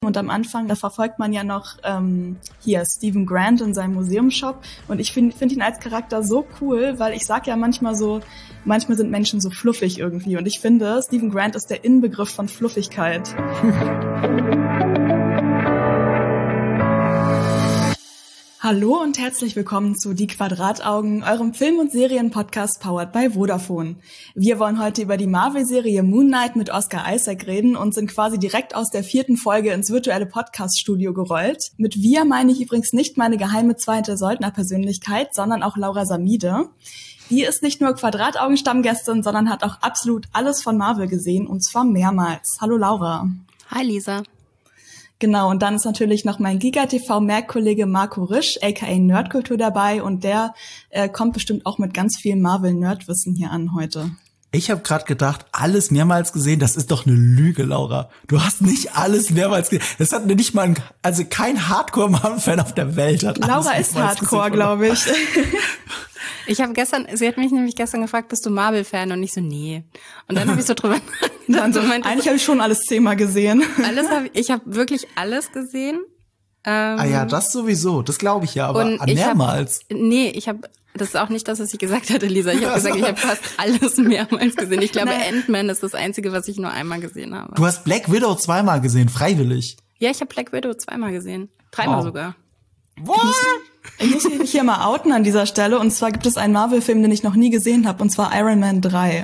Und am Anfang, da verfolgt man ja noch hier Stephen Grant in seinem Museumshop. Und ich find ihn als Charakter so cool, weil ich sag ja manchmal sind Menschen so fluffig irgendwie. Und ich finde, Stephen Grant ist der Inbegriff von Fluffigkeit. Hallo und herzlich willkommen zu Die Quadrataugen, eurem Film- und Serien-Podcast powered by Vodafone. Wir wollen heute über die Marvel-Serie Moon Knight mit Oscar Isaac reden und sind quasi direkt aus der 4. Folge ins virtuelle Podcast-Studio gerollt. Mit wir meine ich übrigens nicht meine geheime zweite Söldnerpersönlichkeit, sondern auch Laura Samide. Die ist nicht nur Quadrataugen-Stammgästin, sondern hat auch absolut alles von Marvel gesehen, und zwar mehrmals. Hallo Laura. Hi Lisa. Genau, und dann ist natürlich noch mein GigaTV-Merk-Kollege Marco Risch, aka Nerdkultur, dabei, und der kommt bestimmt auch mit ganz viel Marvel-Nerdwissen hier an heute. Ich habe gerade gedacht, alles mehrmals gesehen, das ist doch eine Lüge, Laura. Du hast nicht alles mehrmals gesehen. Das hat nicht mal kein Hardcore-Marvel-Fan auf der Welt hat. Laura ist Hardcore, glaube ich. Sie hat mich nämlich gestern gefragt, bist du Marvel-Fan? Und ich so, nee. Und dann habe ich so drüber nachgedacht. Eigentlich habe ich schon alles 10-mal gesehen. Ich habe wirklich alles gesehen. Ja, das sowieso, das glaube ich ja, aber mehrmals. Das ist auch nicht das, was ich gesagt hatte, Lisa. Ich habe gesagt, ich habe fast alles mehrmals gesehen. Ich glaube, Ant-Man ist das Einzige, was ich nur einmal gesehen habe. Du hast Black Widow 2-mal gesehen, freiwillig. Ja, ich habe Black Widow 2-mal gesehen. 3-mal sogar. What? Ich muss mich hier mal outen an dieser Stelle. Und zwar gibt es einen Marvel-Film, den ich noch nie gesehen habe, und zwar Iron Man 3.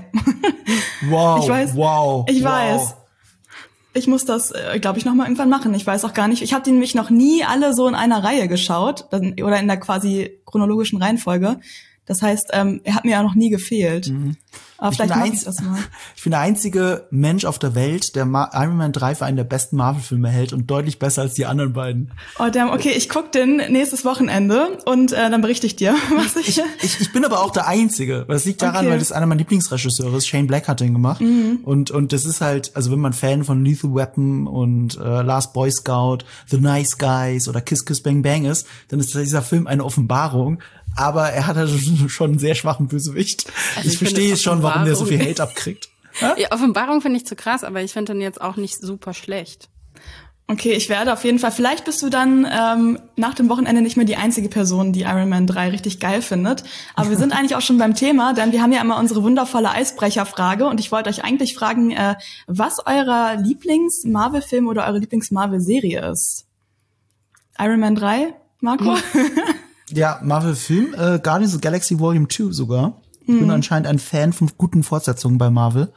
Wow, Ich weiß. Ich muss das, glaube ich, noch mal irgendwann machen. Ich weiß auch gar nicht. Ich habe die nämlich noch nie alle so in einer Reihe geschaut oder in der quasi chronologischen Reihenfolge. Das heißt, er hat mir ja noch nie gefehlt. Mhm. Aber vielleicht mache ich das mal. Ich bin der einzige Mensch auf der Welt, der Iron Man 3 für einen der besten Marvel-Filme hält und deutlich besser als die anderen beiden. Oh damn, okay, ich guck den nächstes Wochenende und dann berichte ich dir, was ich bin aber auch der Einzige. Das liegt daran, weil das einer meiner Lieblingsregisseure ist. Shane Black hat den gemacht. Mhm. Und das ist halt, also wenn man Fan von Lethal Weapon und Last Boy Scout, The Nice Guys oder Kiss Kiss Bang Bang ist, dann ist dieser Film eine Offenbarung. Aber er hat halt schon einen sehr schwachen Bösewicht. Also ich verstehe schon, warum der so viel Hate abkriegt. Ja, Offenbarung finde ich zu krass, aber ich finde den jetzt auch nicht super schlecht. Okay, ich werde auf jeden Fall, vielleicht bist du dann nach dem Wochenende nicht mehr die einzige Person, die Iron Man 3 richtig geil findet. Aber wir sind eigentlich auch schon beim Thema, denn wir haben ja immer unsere wundervolle Eisbrecherfrage, und ich wollte euch eigentlich fragen, was euer Lieblings-Marvel-Film oder eure Lieblings-Marvel-Serie ist. Iron Man 3, Marco? Ja, Marvel-Film, Guardians of the Galaxy Volume 2 sogar. Ich bin anscheinend ein Fan von guten Fortsetzungen bei Marvel.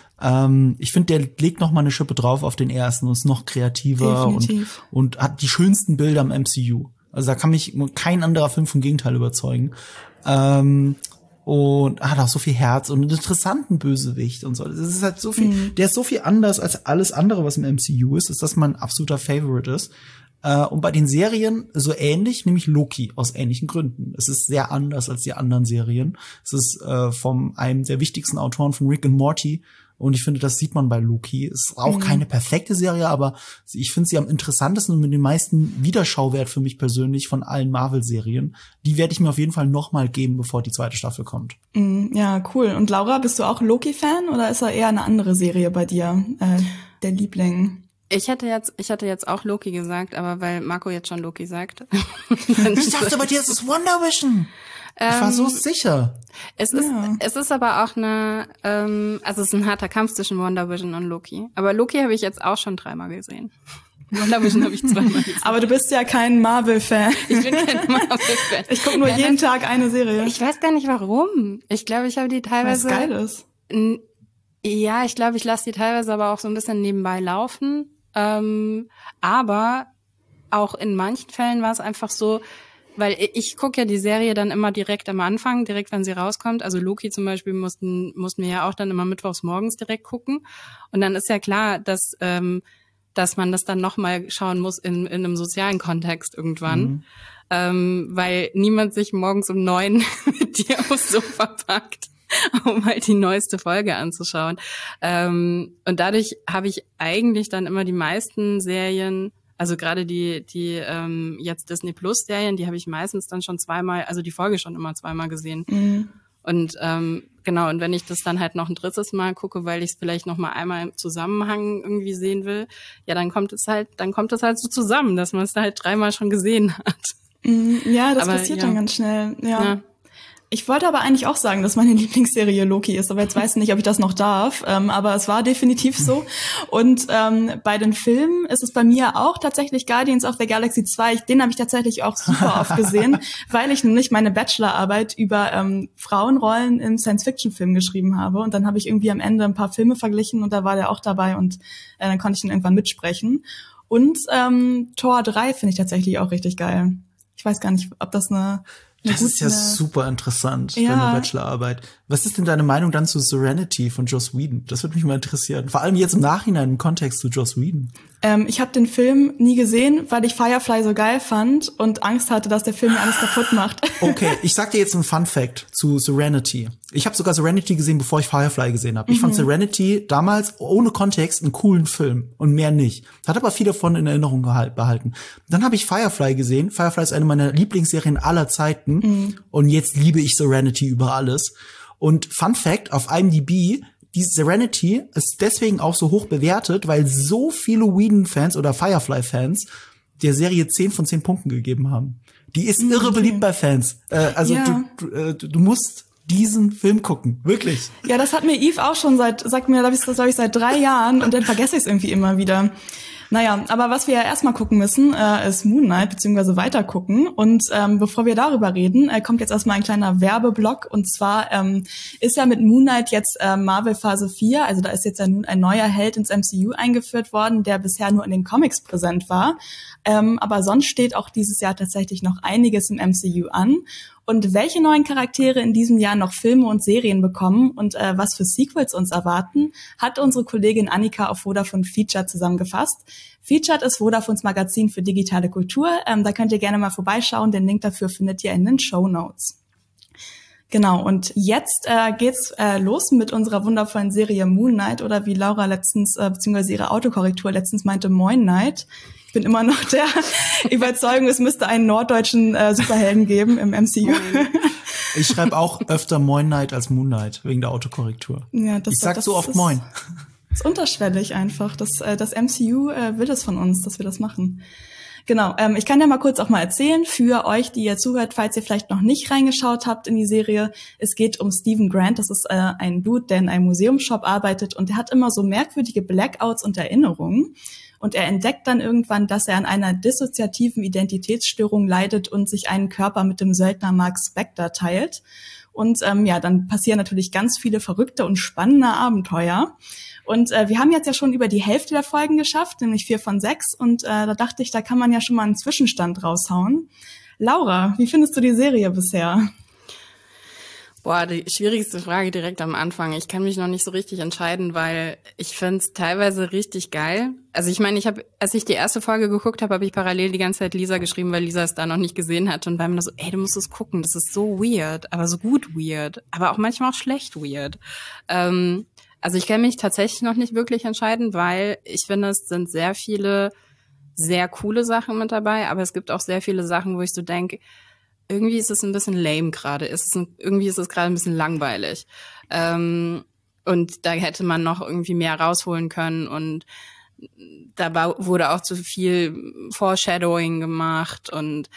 Ich finde, der legt noch mal eine Schippe drauf auf den ersten und ist noch kreativer und hat die schönsten Bilder im MCU. Also da kann mich kein anderer Film vom Gegenteil überzeugen. Und hat auch so viel Herz und einen interessanten Bösewicht und so. Das ist halt so viel, der ist so viel anders als alles andere, was im MCU ist, dass das mein absoluter Favorite ist. Und bei den Serien so ähnlich, nämlich Loki, aus ähnlichen Gründen. Es ist sehr anders als die anderen Serien. Es ist von einem der wichtigsten Autoren von Rick and Morty. Und ich finde, das sieht man bei Loki. Es ist auch keine perfekte Serie, aber ich finde sie am interessantesten und mit dem meisten Wiederschauwert für mich persönlich von allen Marvel-Serien. Die werde ich mir auf jeden Fall noch mal geben, bevor die zweite Staffel kommt. Ja, cool. Und Laura, bist du auch Loki-Fan oder ist er eher eine andere Serie bei dir, der Liebling? Ich hatte jetzt auch Loki gesagt, aber weil Marco jetzt schon Loki sagt. Ich dachte, bei dir ist es WandaVision. Ich war so sicher. Es ist aber auch also es ist ein harter Kampf zwischen WandaVision und Loki. Aber Loki habe ich jetzt auch schon 3-mal gesehen. WandaVision habe ich 2-mal gesehen. Aber du bist ja kein Marvel-Fan. Ich bin kein Marvel-Fan. Ich gucke nur jeden Tag eine Serie. Ich weiß gar nicht warum. Ich glaube, ich habe die teilweise... Weil es geil ist. Ja, ich glaube, ich lasse die teilweise aber auch so ein bisschen nebenbei laufen. Aber auch in manchen Fällen war es einfach so, weil ich gucke ja die Serie dann immer direkt am Anfang, direkt wenn sie rauskommt. Also Loki zum Beispiel mussten wir ja auch dann immer mittwochs morgens direkt gucken. Und dann ist ja klar, dass man das dann nochmal schauen muss in einem sozialen Kontext irgendwann. Weil niemand sich morgens um 9 mit dir aufs Sofa packt, um halt die neueste Folge anzuschauen. Und dadurch habe ich eigentlich dann immer die meisten Serien, also gerade die jetzt Disney Plus Serien, die habe ich meistens dann schon 2-mal, also die Folge schon immer 2-mal gesehen. Und genau, und wenn ich das dann halt noch ein drittes Mal gucke, weil ich es vielleicht noch mal einmal im Zusammenhang irgendwie sehen will, ja, dann kommt es halt so zusammen, dass man es da halt 3-mal schon gesehen hat. Ja, das passiert dann ganz schnell, ja. Ich wollte aber eigentlich auch sagen, dass meine Lieblingsserie Loki ist, aber jetzt weiß ich nicht, ob ich das noch darf, aber es war definitiv so. Und bei den Filmen ist es bei mir auch tatsächlich Guardians of the Galaxy 2. Den habe ich tatsächlich auch super oft gesehen, weil ich nämlich meine Bachelorarbeit über Frauenrollen im Science-Fiction-Film geschrieben habe. Und dann habe ich irgendwie am Ende ein paar Filme verglichen und da war der auch dabei und dann konnte ich ihn irgendwann mitsprechen. Und Thor 3 finde ich tatsächlich auch richtig geil. Ich weiß gar nicht, ob das das ist ja super interessant für eine Bachelorarbeit. Was ist denn deine Meinung dann zu Serenity von Joss Whedon? Das würde mich mal interessieren. Vor allem jetzt im Nachhinein im Kontext zu Joss Whedon. Ich habe den Film nie gesehen, weil ich Firefly so geil fand und Angst hatte, dass der Film mir alles kaputt macht. Okay, ich sag dir jetzt einen Fun Fact zu Serenity. Ich habe sogar Serenity gesehen, bevor ich Firefly gesehen habe. Ich fand Serenity damals ohne Kontext einen coolen Film und mehr nicht. Hat aber viel davon in Erinnerung behalten. Dann habe ich Firefly gesehen. Firefly ist eine meiner Lieblingsserien aller Zeiten. Und jetzt liebe ich Serenity über alles. Und Fun Fact, auf IMDb, die Serenity ist deswegen auch so hoch bewertet, weil so viele Whedon-Fans oder Firefly-Fans der Serie 10 von 10 Punkten gegeben haben. Die ist irre beliebt bei Fans. Du musst diesen Film gucken, wirklich. Ja, das hat mir Yves auch schon sagt mir, das glaube ich, seit 3 Jahren und dann vergesse ich es irgendwie immer wieder. Naja, aber was wir ja erstmal gucken müssen, ist Moon Knight, beziehungsweise weiter gucken. Und bevor wir darüber reden, kommt jetzt erstmal ein kleiner Werbeblock. Und zwar ist ja mit Moon Knight jetzt Marvel Phase 4, also da ist jetzt ja nun ein neuer Held ins MCU eingeführt worden, der bisher nur in den Comics präsent war. Aber sonst steht auch dieses Jahr tatsächlich noch einiges im MCU an. Und welche neuen Charaktere in diesem Jahr noch Filme und Serien bekommen und was für Sequels uns erwarten, hat unsere Kollegin Annika auf Vodafone Featured zusammengefasst. Featured ist Vodafones Magazin für digitale Kultur. Da könnt ihr gerne mal vorbeischauen. Den Link dafür findet ihr in den Shownotes. Genau, und jetzt geht's los mit unserer wundervollen Serie Moon Knight oder wie Laura letztens, beziehungsweise ihre Autokorrektur letztens meinte, Moin Knight. Ich bin immer noch der Überzeugung, es müsste einen norddeutschen Superhelden geben im MCU. Ich schreibe auch öfter Moin Knight als Moon Knight wegen der Autokorrektur. Ja, ich sag so oft Moin. Das ist unterschwellig einfach. Das MCU will es von uns, dass wir das machen. Genau, ich kann ja mal kurz auch mal erzählen für euch, die ihr zuhört, falls ihr vielleicht noch nicht reingeschaut habt in die Serie. Es geht um Stephen Grant, das ist ein Dude, der in einem Museumsshop arbeitet und der hat immer so merkwürdige Blackouts und Erinnerungen. Und er entdeckt dann irgendwann, dass er an einer dissoziativen Identitätsstörung leidet und sich einen Körper mit dem Söldner Mark Spector teilt. Und dann passieren natürlich ganz viele verrückte und spannende Abenteuer. Und wir haben jetzt ja schon über die Hälfte der Folgen geschafft, nämlich 4 von 6. Und da dachte ich, da kann man ja schon mal einen Zwischenstand raushauen. Laura, wie findest du die Serie bisher? Boah, die schwierigste Frage direkt am Anfang. Ich kann mich noch nicht so richtig entscheiden, weil ich find's teilweise richtig geil. Also ich meine, als ich die erste Folge geguckt habe, habe ich parallel die ganze Zeit Lisa geschrieben, weil Lisa es da noch nicht gesehen hat und war mir so, ey, du musst es gucken, das ist so weird, aber so gut weird, aber auch manchmal auch schlecht weird. Also ich kann mich tatsächlich noch nicht wirklich entscheiden, weil ich finde, es sind sehr viele sehr coole Sachen mit dabei, aber es gibt auch sehr viele Sachen, wo ich so denke, irgendwie ist es ein bisschen lame gerade. Irgendwie ist es gerade ein bisschen langweilig. Und da hätte man noch irgendwie mehr rausholen können. Und da wurde auch zu viel Foreshadowing gemacht. Und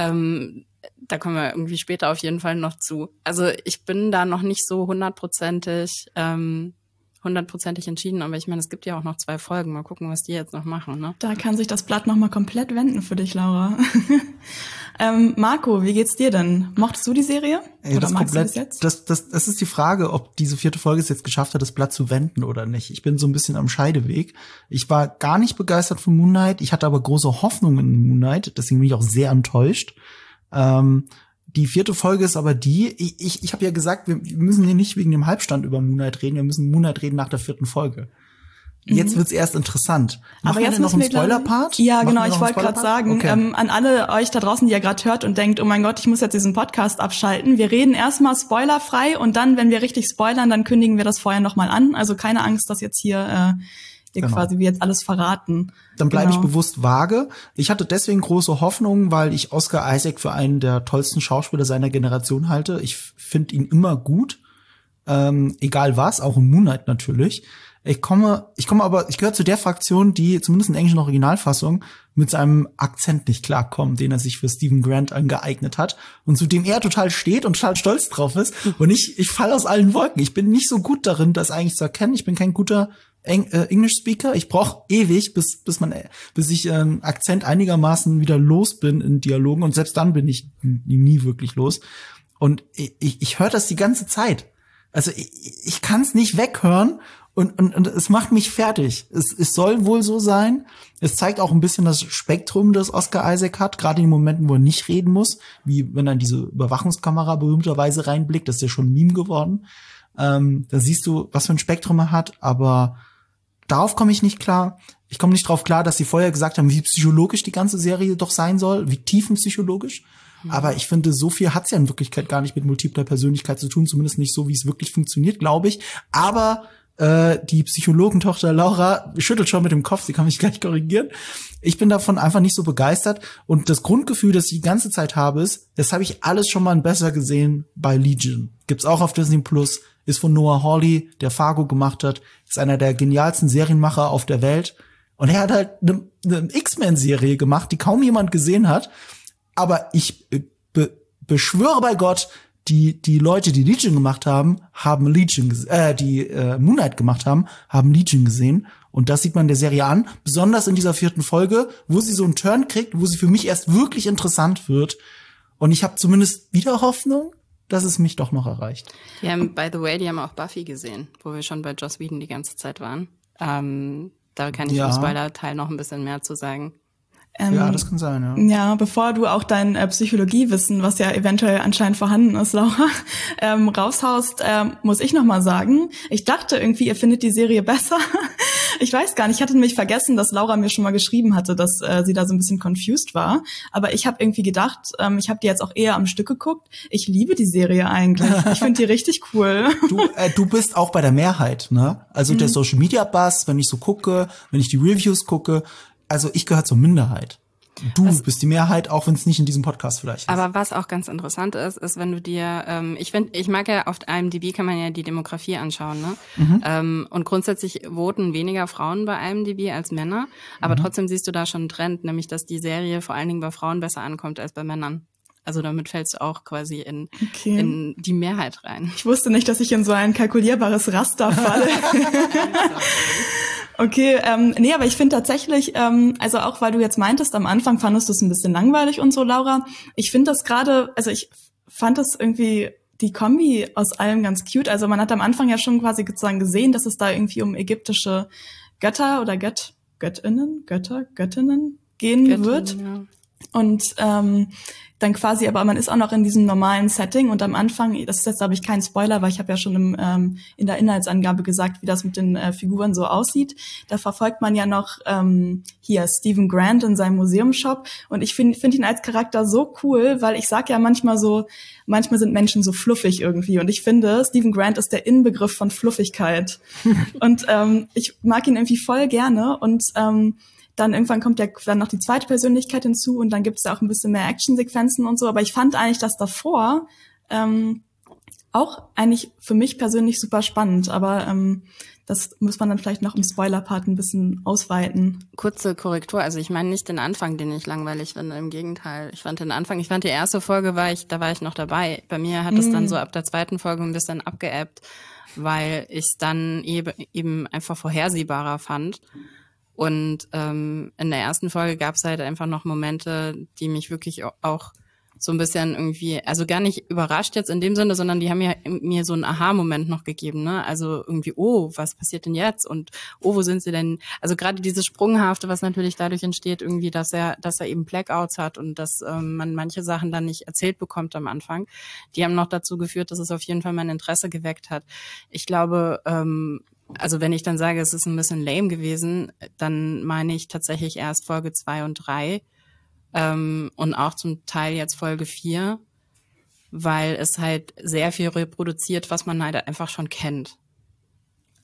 da kommen wir irgendwie später auf jeden Fall noch zu. Also ich bin da noch nicht so hundertprozentig entschieden, aber ich meine, es gibt ja auch noch 2 Folgen. Mal gucken, was die jetzt noch machen, ne? Da kann sich das Blatt noch mal komplett wenden für dich, Laura. Marco, wie geht's dir denn? Mochtest du die Serie? Ja, oder magst du das jetzt? Das ist die Frage, ob diese 4. Folge es jetzt geschafft hat, das Blatt zu wenden oder nicht. Ich bin so ein bisschen am Scheideweg. Ich war gar nicht begeistert von Moon Knight. Ich hatte aber große Hoffnungen in Moon Knight. Deswegen bin ich auch sehr enttäuscht. Die 4. Folge ist aber ich habe ja gesagt, wir müssen hier nicht wegen dem Halbstand über Moon Knight reden, wir müssen Moon Knight reden nach der 4. Folge. Jetzt wird's erst interessant. Aber jetzt noch einen Spoiler-Part? Ja, genau, ich wollte gerade sagen, okay. An alle euch da draußen, die ihr gerade hört und denkt, oh mein Gott, ich muss jetzt diesen Podcast abschalten. Wir reden erstmal spoilerfrei und dann, wenn wir richtig spoilern, dann kündigen wir das vorher nochmal an. Also keine Angst, dass jetzt hier dir Genau. quasi wie jetzt alles verraten. Dann bleibe ich Genau. bewusst vage. Ich hatte deswegen große Hoffnung, weil ich Oscar Isaac für einen der tollsten Schauspieler seiner Generation halte. Ich finde ihn immer gut, egal was, auch in Moon Knight natürlich. Ich gehöre zu der Fraktion, die zumindest in der englischen Originalfassung mit seinem Akzent nicht klarkommt, den er sich für Stephen Grant angeeignet hat und zu dem er total steht und total stolz drauf ist. Und ich falle aus allen Wolken. Ich bin nicht so gut darin, das eigentlich zu erkennen. Ich bin kein guter English Speaker. Ich brauche ewig, bis ich Akzent einigermaßen wieder los bin in Dialogen, und selbst dann bin ich nie wirklich los. Und ich höre das die ganze Zeit. Also ich kann es nicht weghören. Und es macht mich fertig. Es soll wohl so sein. Es zeigt auch ein bisschen das Spektrum, das Oscar Isaac hat, gerade in den Momenten, wo er nicht reden muss, wie wenn er in diese Überwachungskamera berühmterweise reinblickt. Das ist ja schon ein Meme geworden. Da siehst du, was für ein Spektrum er hat, aber darauf komme ich nicht klar. Ich komme nicht drauf klar, dass sie vorher gesagt haben, wie psychologisch die ganze Serie doch sein soll, wie tiefenpsychologisch. Aber ich finde, so viel hat's ja in Wirklichkeit gar nicht mit multipler Persönlichkeit zu tun, zumindest nicht so, wie es wirklich funktioniert, glaube ich. Aber die Psychologentochter Laura schüttelt schon mit dem Kopf, sie kann mich gleich korrigieren. Ich bin davon einfach nicht so begeistert. Und das Grundgefühl, das ich die ganze Zeit habe, ist, das habe ich alles schon mal besser gesehen bei Legion. Gibt's auch auf Disney Plus, ist von Noah Hawley, der Fargo gemacht hat, ist einer der genialsten Serienmacher auf der Welt. Und er hat halt eine X-Men-Serie gemacht, die kaum jemand gesehen hat. Aber ich beschwöre bei Gott, die Leute, die Legion gemacht haben, haben Legion Moon Knight gemacht haben Legion gesehen. Und das sieht man in der Serie an, besonders in dieser 4. Folge, wo sie so einen Turn kriegt, wo sie für mich erst wirklich interessant wird. Und ich habe zumindest wieder Hoffnung, dass es mich doch noch erreicht. Die haben, by the way, die haben auch Buffy gesehen, wo wir schon bei Joss Whedon die ganze Zeit waren. Da kann ich im Spoiler-Teil noch ein bisschen mehr zu sagen. Ja, das kann sein, ja. Ja, bevor du auch dein Psychologiewissen, was ja eventuell anscheinend vorhanden ist, Laura, raushaust, muss ich noch mal sagen, ich dachte irgendwie, ihr findet die Serie besser. Ich weiß gar nicht, ich hatte nämlich vergessen, dass Laura mir schon mal geschrieben hatte, dass sie da so ein bisschen confused war. Aber ich habe irgendwie gedacht, ich habe die jetzt auch eher am Stück geguckt. Ich liebe die Serie eigentlich. Ich finde die richtig cool. Du bist auch bei der Mehrheit, ne? Also der Social Media Buzz, wenn ich so gucke, wenn ich die Reviews gucke, also ich gehöre zur Minderheit. Du bist die Mehrheit, auch wenn es nicht in diesem Podcast vielleicht ist. Aber was auch ganz interessant ist, wenn du dir, ich mag ja auf IMDb kann man ja die Demografie anschauen, ne? Und grundsätzlich voten weniger Frauen bei IMDb als Männer, aber trotzdem siehst du da schon einen Trend, nämlich dass die Serie vor allen Dingen bei Frauen besser ankommt als bei Männern. Also damit fällst du auch quasi in die Mehrheit rein. Ich wusste nicht, dass ich in so ein kalkulierbares Raster falle. Okay, nee, aber ich finde tatsächlich, also auch weil du jetzt meintest, am Anfang fandest du es ein bisschen langweilig und so, Laura. Ich finde das gerade, also ich fand das irgendwie die Kombi aus allem ganz cute. Also man hat am Anfang ja schon quasi sozusagen gesehen, dass es da irgendwie um ägyptische Götter oder Göttinnen gehen wird. Ja. Und dann quasi, aber man ist auch noch in diesem normalen Setting und am Anfang, das ist jetzt, glaube ich, kein Spoiler, weil ich habe ja schon in der Inhaltsangabe gesagt, wie das mit den Figuren so aussieht. Da verfolgt man ja noch hier Stephen Grant in seinem Museumshop und ich finde ihn als Charakter so cool, weil ich sag ja manchmal sind Menschen so fluffig irgendwie und ich finde, Stephen Grant ist der Inbegriff von Fluffigkeit und ich mag ihn irgendwie voll gerne und dann irgendwann kommt ja dann noch die zweite Persönlichkeit hinzu und dann gibt es ja auch ein bisschen mehr Actionsequenzen und so. Aber ich fand eigentlich das davor auch eigentlich für mich persönlich super spannend. Aber das muss man dann vielleicht noch im Spoiler-Part ein bisschen ausweiten. Kurze Korrektur, also ich meine nicht den Anfang, den ich langweilig finde, im Gegenteil. Ich fand die erste Folge, da war ich noch dabei. Bei mir hat es dann so ab der zweiten Folge ein bisschen abgeebbt, weil ich es dann eben einfach vorhersehbarer fand. Und in der ersten Folge gab es halt einfach noch Momente, die mich wirklich auch so ein bisschen irgendwie, also gar nicht überrascht jetzt in dem Sinne, sondern die haben ja mir so einen Aha-Moment noch gegeben, ne? Also irgendwie, oh, was passiert denn jetzt? Und oh, wo sind sie denn? Also gerade dieses Sprunghafte, was natürlich dadurch entsteht, irgendwie, dass er eben Blackouts hat und dass man manche Sachen dann nicht erzählt bekommt am Anfang, die haben noch dazu geführt, dass es auf jeden Fall mein Interesse geweckt hat. Ich glaube, also wenn ich dann sage, es ist ein bisschen lame gewesen, dann meine ich tatsächlich erst Folge 2 und 3 und auch zum Teil jetzt Folge 4, weil es halt sehr viel reproduziert, was man halt einfach schon kennt.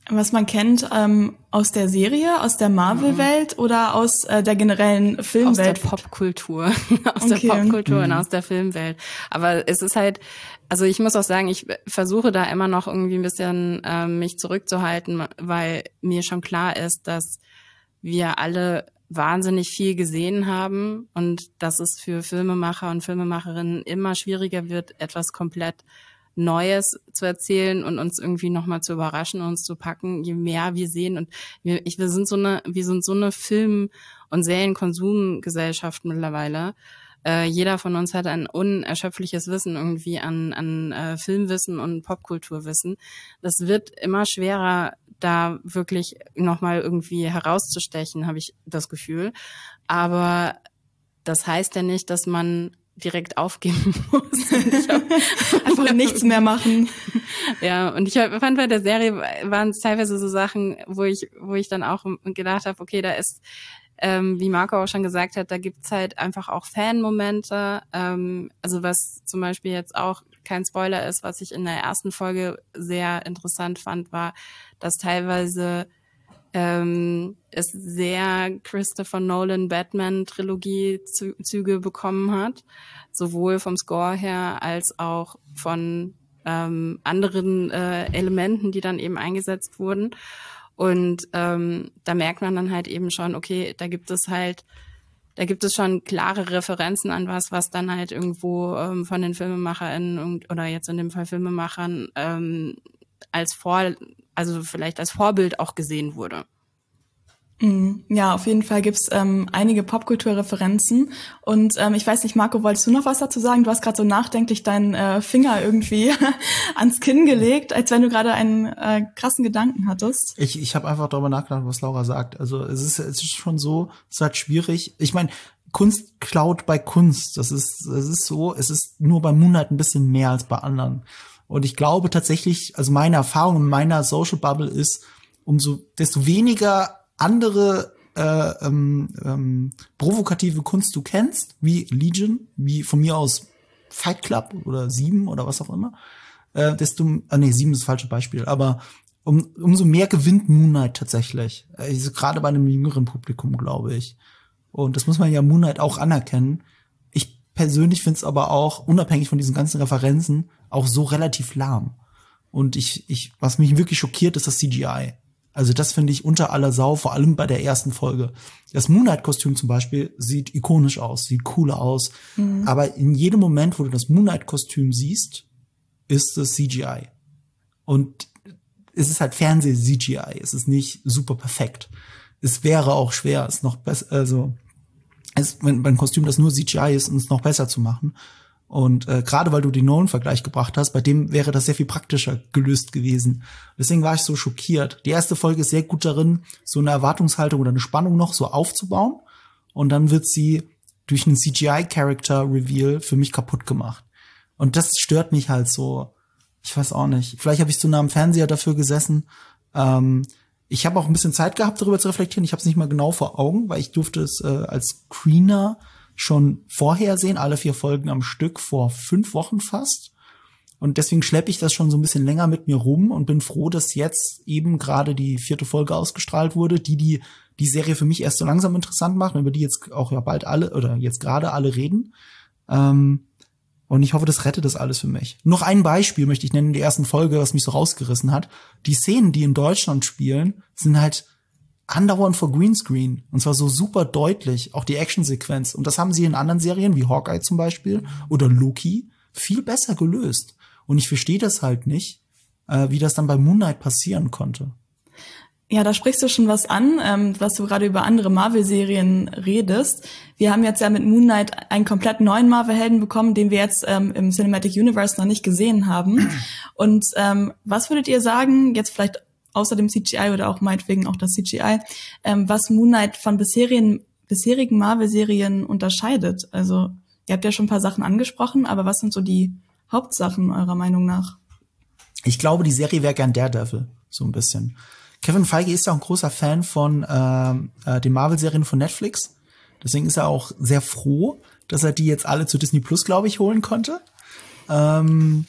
Was man kennt aus der Serie, aus der Marvel-Welt oder aus der generellen Filmwelt? Aus der Popkultur. Aus der Popkultur und aus der Filmwelt. Aber es ist halt, also ich muss auch sagen, ich versuche da immer noch irgendwie ein bisschen mich zurückzuhalten, weil mir schon klar ist, dass wir alle wahnsinnig viel gesehen haben und dass es für Filmemacher und Filmemacherinnen immer schwieriger wird, etwas komplett Neues zu erzählen und uns irgendwie nochmal zu überraschen und uns zu packen, je mehr wir sehen. Und wir sind so eine Film- und Serienkonsumgesellschaft mittlerweile. Jeder von uns hat ein unerschöpfliches Wissen irgendwie an Filmwissen und Popkulturwissen. Das wird immer schwerer, da wirklich nochmal irgendwie herauszustechen, habe ich das Gefühl. Aber das heißt ja nicht, dass man direkt aufgeben muss. Einfach nichts mehr machen. Ja, und ich fand bei der Serie waren es teilweise so Sachen, wo ich dann auch gedacht habe, okay, da ist, wie Marco auch schon gesagt hat, da gibt's halt einfach auch Fan-Momente. Also was zum Beispiel jetzt auch kein Spoiler ist, was ich in der ersten Folge sehr interessant fand, war, dass teilweise es sehr Christopher Nolan Batman-Trilogie-Züge bekommen hat, sowohl vom Score her als auch von anderen Elementen, die dann eben eingesetzt wurden. Und da merkt man dann halt eben schon, okay, da gibt es schon klare Referenzen an was dann halt irgendwo von den FilmemacherInnen oder jetzt in dem Fall Filmemachern also vielleicht als Vorbild auch gesehen wurde. Ja, auf jeden Fall gibt's einige Popkulturreferenzen. Und ich weiß nicht, Marco, wolltest du noch was dazu sagen? Du hast gerade so nachdenklich deinen Finger irgendwie ans Kinn gelegt, als wenn du gerade einen krassen Gedanken hattest. Ich habe einfach darüber nachgedacht, was Laura sagt. Also es ist schon so, es ist halt schwierig. Ich meine, Kunst klaut bei Kunst. Das ist so, es ist nur bei Moonlight ein bisschen mehr als bei anderen. Und ich glaube tatsächlich, also meine Erfahrung in meiner Social Bubble ist, desto weniger andere provokative Kunst du kennst, wie Legion, wie von mir aus Fight Club oder 7 oder was auch immer, 7 ist das falsche Beispiel, aber umso mehr gewinnt Moonlight tatsächlich. Also gerade bei einem jüngeren Publikum, glaube ich. Und das muss man ja Moonlight auch anerkennen. Ich persönlich finde es aber auch, unabhängig von diesen ganzen Referenzen, auch so relativ lahm. Und was mich wirklich schockiert, ist das CGI. Also das finde ich unter aller Sau, vor allem bei der ersten Folge. Das Moonlight-Kostüm zum Beispiel sieht ikonisch aus, sieht cool aus. Mhm. Aber in jedem Moment, wo du das Moonlight-Kostüm siehst, ist es CGI. Und es ist halt Fernseh-CGI. Es ist nicht super perfekt. Es wäre auch schwer, es noch besser, also wenn ein Kostüm, das nur CGI ist, es noch besser zu machen. Und gerade weil du den Nolan-Vergleich gebracht hast, bei dem wäre das sehr viel praktischer gelöst gewesen. Deswegen war ich so schockiert. Die erste Folge ist sehr gut darin, so eine Erwartungshaltung oder eine Spannung noch so aufzubauen. Und dann wird sie durch einen CGI-Character-Reveal für mich kaputt gemacht. Und das stört mich halt so. Ich weiß auch nicht. Vielleicht habe ich zu nah am Fernseher dafür gesessen. Ich habe auch ein bisschen Zeit gehabt, darüber zu reflektieren. Ich habe es nicht mal genau vor Augen, weil ich durfte es als Screener schon vorher sehen, alle 4 Folgen am Stück, vor 5 Wochen fast. Und deswegen schleppe ich das schon so ein bisschen länger mit mir rum und bin froh, dass jetzt eben gerade die 4. Folge ausgestrahlt wurde, die Serie für mich erst so langsam interessant macht, über die jetzt auch ja bald alle oder jetzt gerade alle reden. Und ich hoffe, das rettet das alles für mich. Noch ein Beispiel möchte ich nennen in der ersten Folge, was mich so rausgerissen hat. Die Szenen, die in Deutschland spielen, sind halt andauernd vor Greenscreen. Und zwar so super deutlich, auch die Actionsequenz. Und das haben sie in anderen Serien, wie Hawkeye zum Beispiel, oder Loki, viel besser gelöst. Und ich verstehe das halt nicht, wie das dann bei Moonlight passieren konnte. Ja, da sprichst du schon was an, was du gerade über andere Marvel-Serien redest. Wir haben jetzt ja mit Moon Knight einen komplett neuen Marvel-Helden bekommen, den wir jetzt im Cinematic Universe noch nicht gesehen haben. Und was würdet ihr sagen, jetzt vielleicht außer dem CGI oder auch meinetwegen auch das CGI, was Moon Knight von bisherigen Marvel-Serien unterscheidet? Also ihr habt ja schon ein paar Sachen angesprochen, aber was sind so die Hauptsachen eurer Meinung nach? Ich glaube, die Serie wäre gern Daredevil, so ein bisschen. Kevin Feige ist ja auch ein großer Fan von den Marvel-Serien von Netflix. Deswegen ist er auch sehr froh, dass er die jetzt alle zu Disney Plus, glaube ich, holen konnte.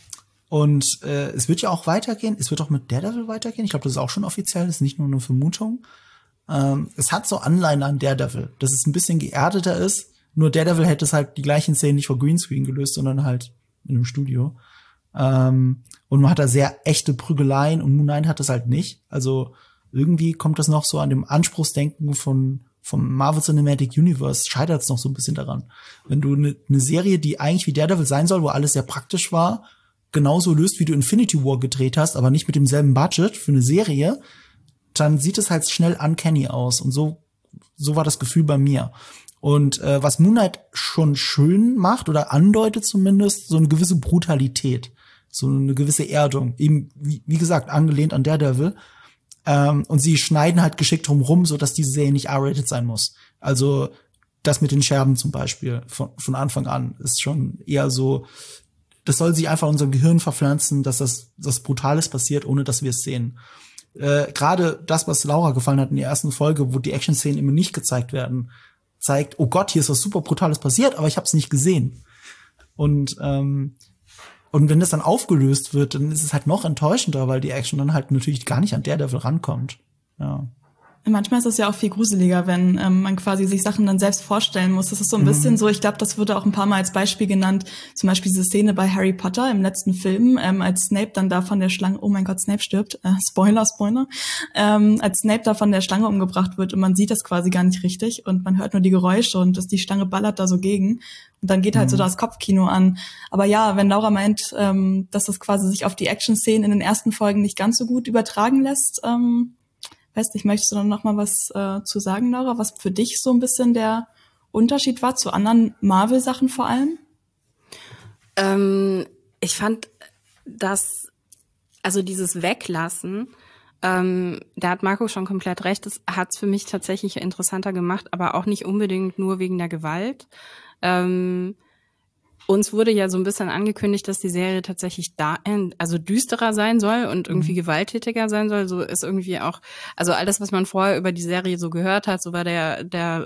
Und es wird ja auch weitergehen. Es wird auch mit Daredevil weitergehen. Ich glaube, das ist auch schon offiziell. Das ist nicht nur eine Vermutung. Es hat so Anleihen an Daredevil, dass es ein bisschen geerdeter ist. Nur Daredevil hätte es halt die gleichen Szenen nicht vor Greenscreen gelöst, sondern halt in einem Studio. Und man hat da sehr echte Prügeleien und Moon Knight hat das halt nicht. Also irgendwie kommt das noch so an dem Anspruchsdenken vom Marvel Cinematic Universe, scheitert es noch so ein bisschen daran. Wenn du eine Serie, die eigentlich wie Daredevil sein soll, wo alles sehr praktisch war, genauso löst, wie du Infinity War gedreht hast, aber nicht mit demselben Budget für eine Serie, dann sieht es halt schnell uncanny aus. Und so war das Gefühl bei mir. Und was Moon Knight schon schön macht oder andeutet zumindest, so eine gewisse Brutalität, so eine gewisse Erdung, eben wie gesagt angelehnt an Daredevil. Und sie schneiden halt geschickt drumherum, so dass diese Serie nicht R-rated sein muss. Also das mit den Scherben zum Beispiel von Anfang an ist schon eher so, das soll sich einfach in unserem Gehirn verpflanzen, dass das Brutales passiert, ohne dass wir es sehen. Gerade das, was Laura gefallen hat in der ersten Folge, wo die Action-Szenen immer nicht gezeigt werden, zeigt, oh Gott, hier ist was super Brutales passiert, aber ich habe es nicht gesehen. Und wenn das dann aufgelöst wird, dann ist es halt noch enttäuschender, weil die Action dann halt natürlich gar nicht an Daredevil rankommt. Ja. Manchmal ist es ja auch viel gruseliger, wenn man quasi sich Sachen dann selbst vorstellen muss. Das ist so ein bisschen so, ich glaube, das wurde auch ein paar Mal als Beispiel genannt, zum Beispiel diese Szene bei Harry Potter im letzten Film, als Snape dann da von der Schlange, oh mein Gott, Snape stirbt, Spoiler, als Snape da von der Schlange umgebracht wird und man sieht das quasi gar nicht richtig und man hört nur die Geräusche und die Schlange ballert da so gegen und dann geht halt so das Kopfkino an. Aber ja, wenn Laura meint, dass das quasi sich auf die Action-Szenen in den ersten Folgen nicht ganz so gut übertragen lässt, weiß nicht, möchtest du dann noch mal was zu sagen, Laura, was für dich so ein bisschen der Unterschied war zu anderen Marvel-Sachen vor allem? Ich fand, dass, also dieses Weglassen, da hat Marco schon komplett recht, das hat es für mich tatsächlich interessanter gemacht, aber auch nicht unbedingt nur wegen der Gewalt. Uns wurde ja so ein bisschen angekündigt, dass die Serie tatsächlich also düsterer sein soll und irgendwie gewalttätiger sein soll. So ist irgendwie auch, also alles, was man vorher über die Serie so gehört hat, so war der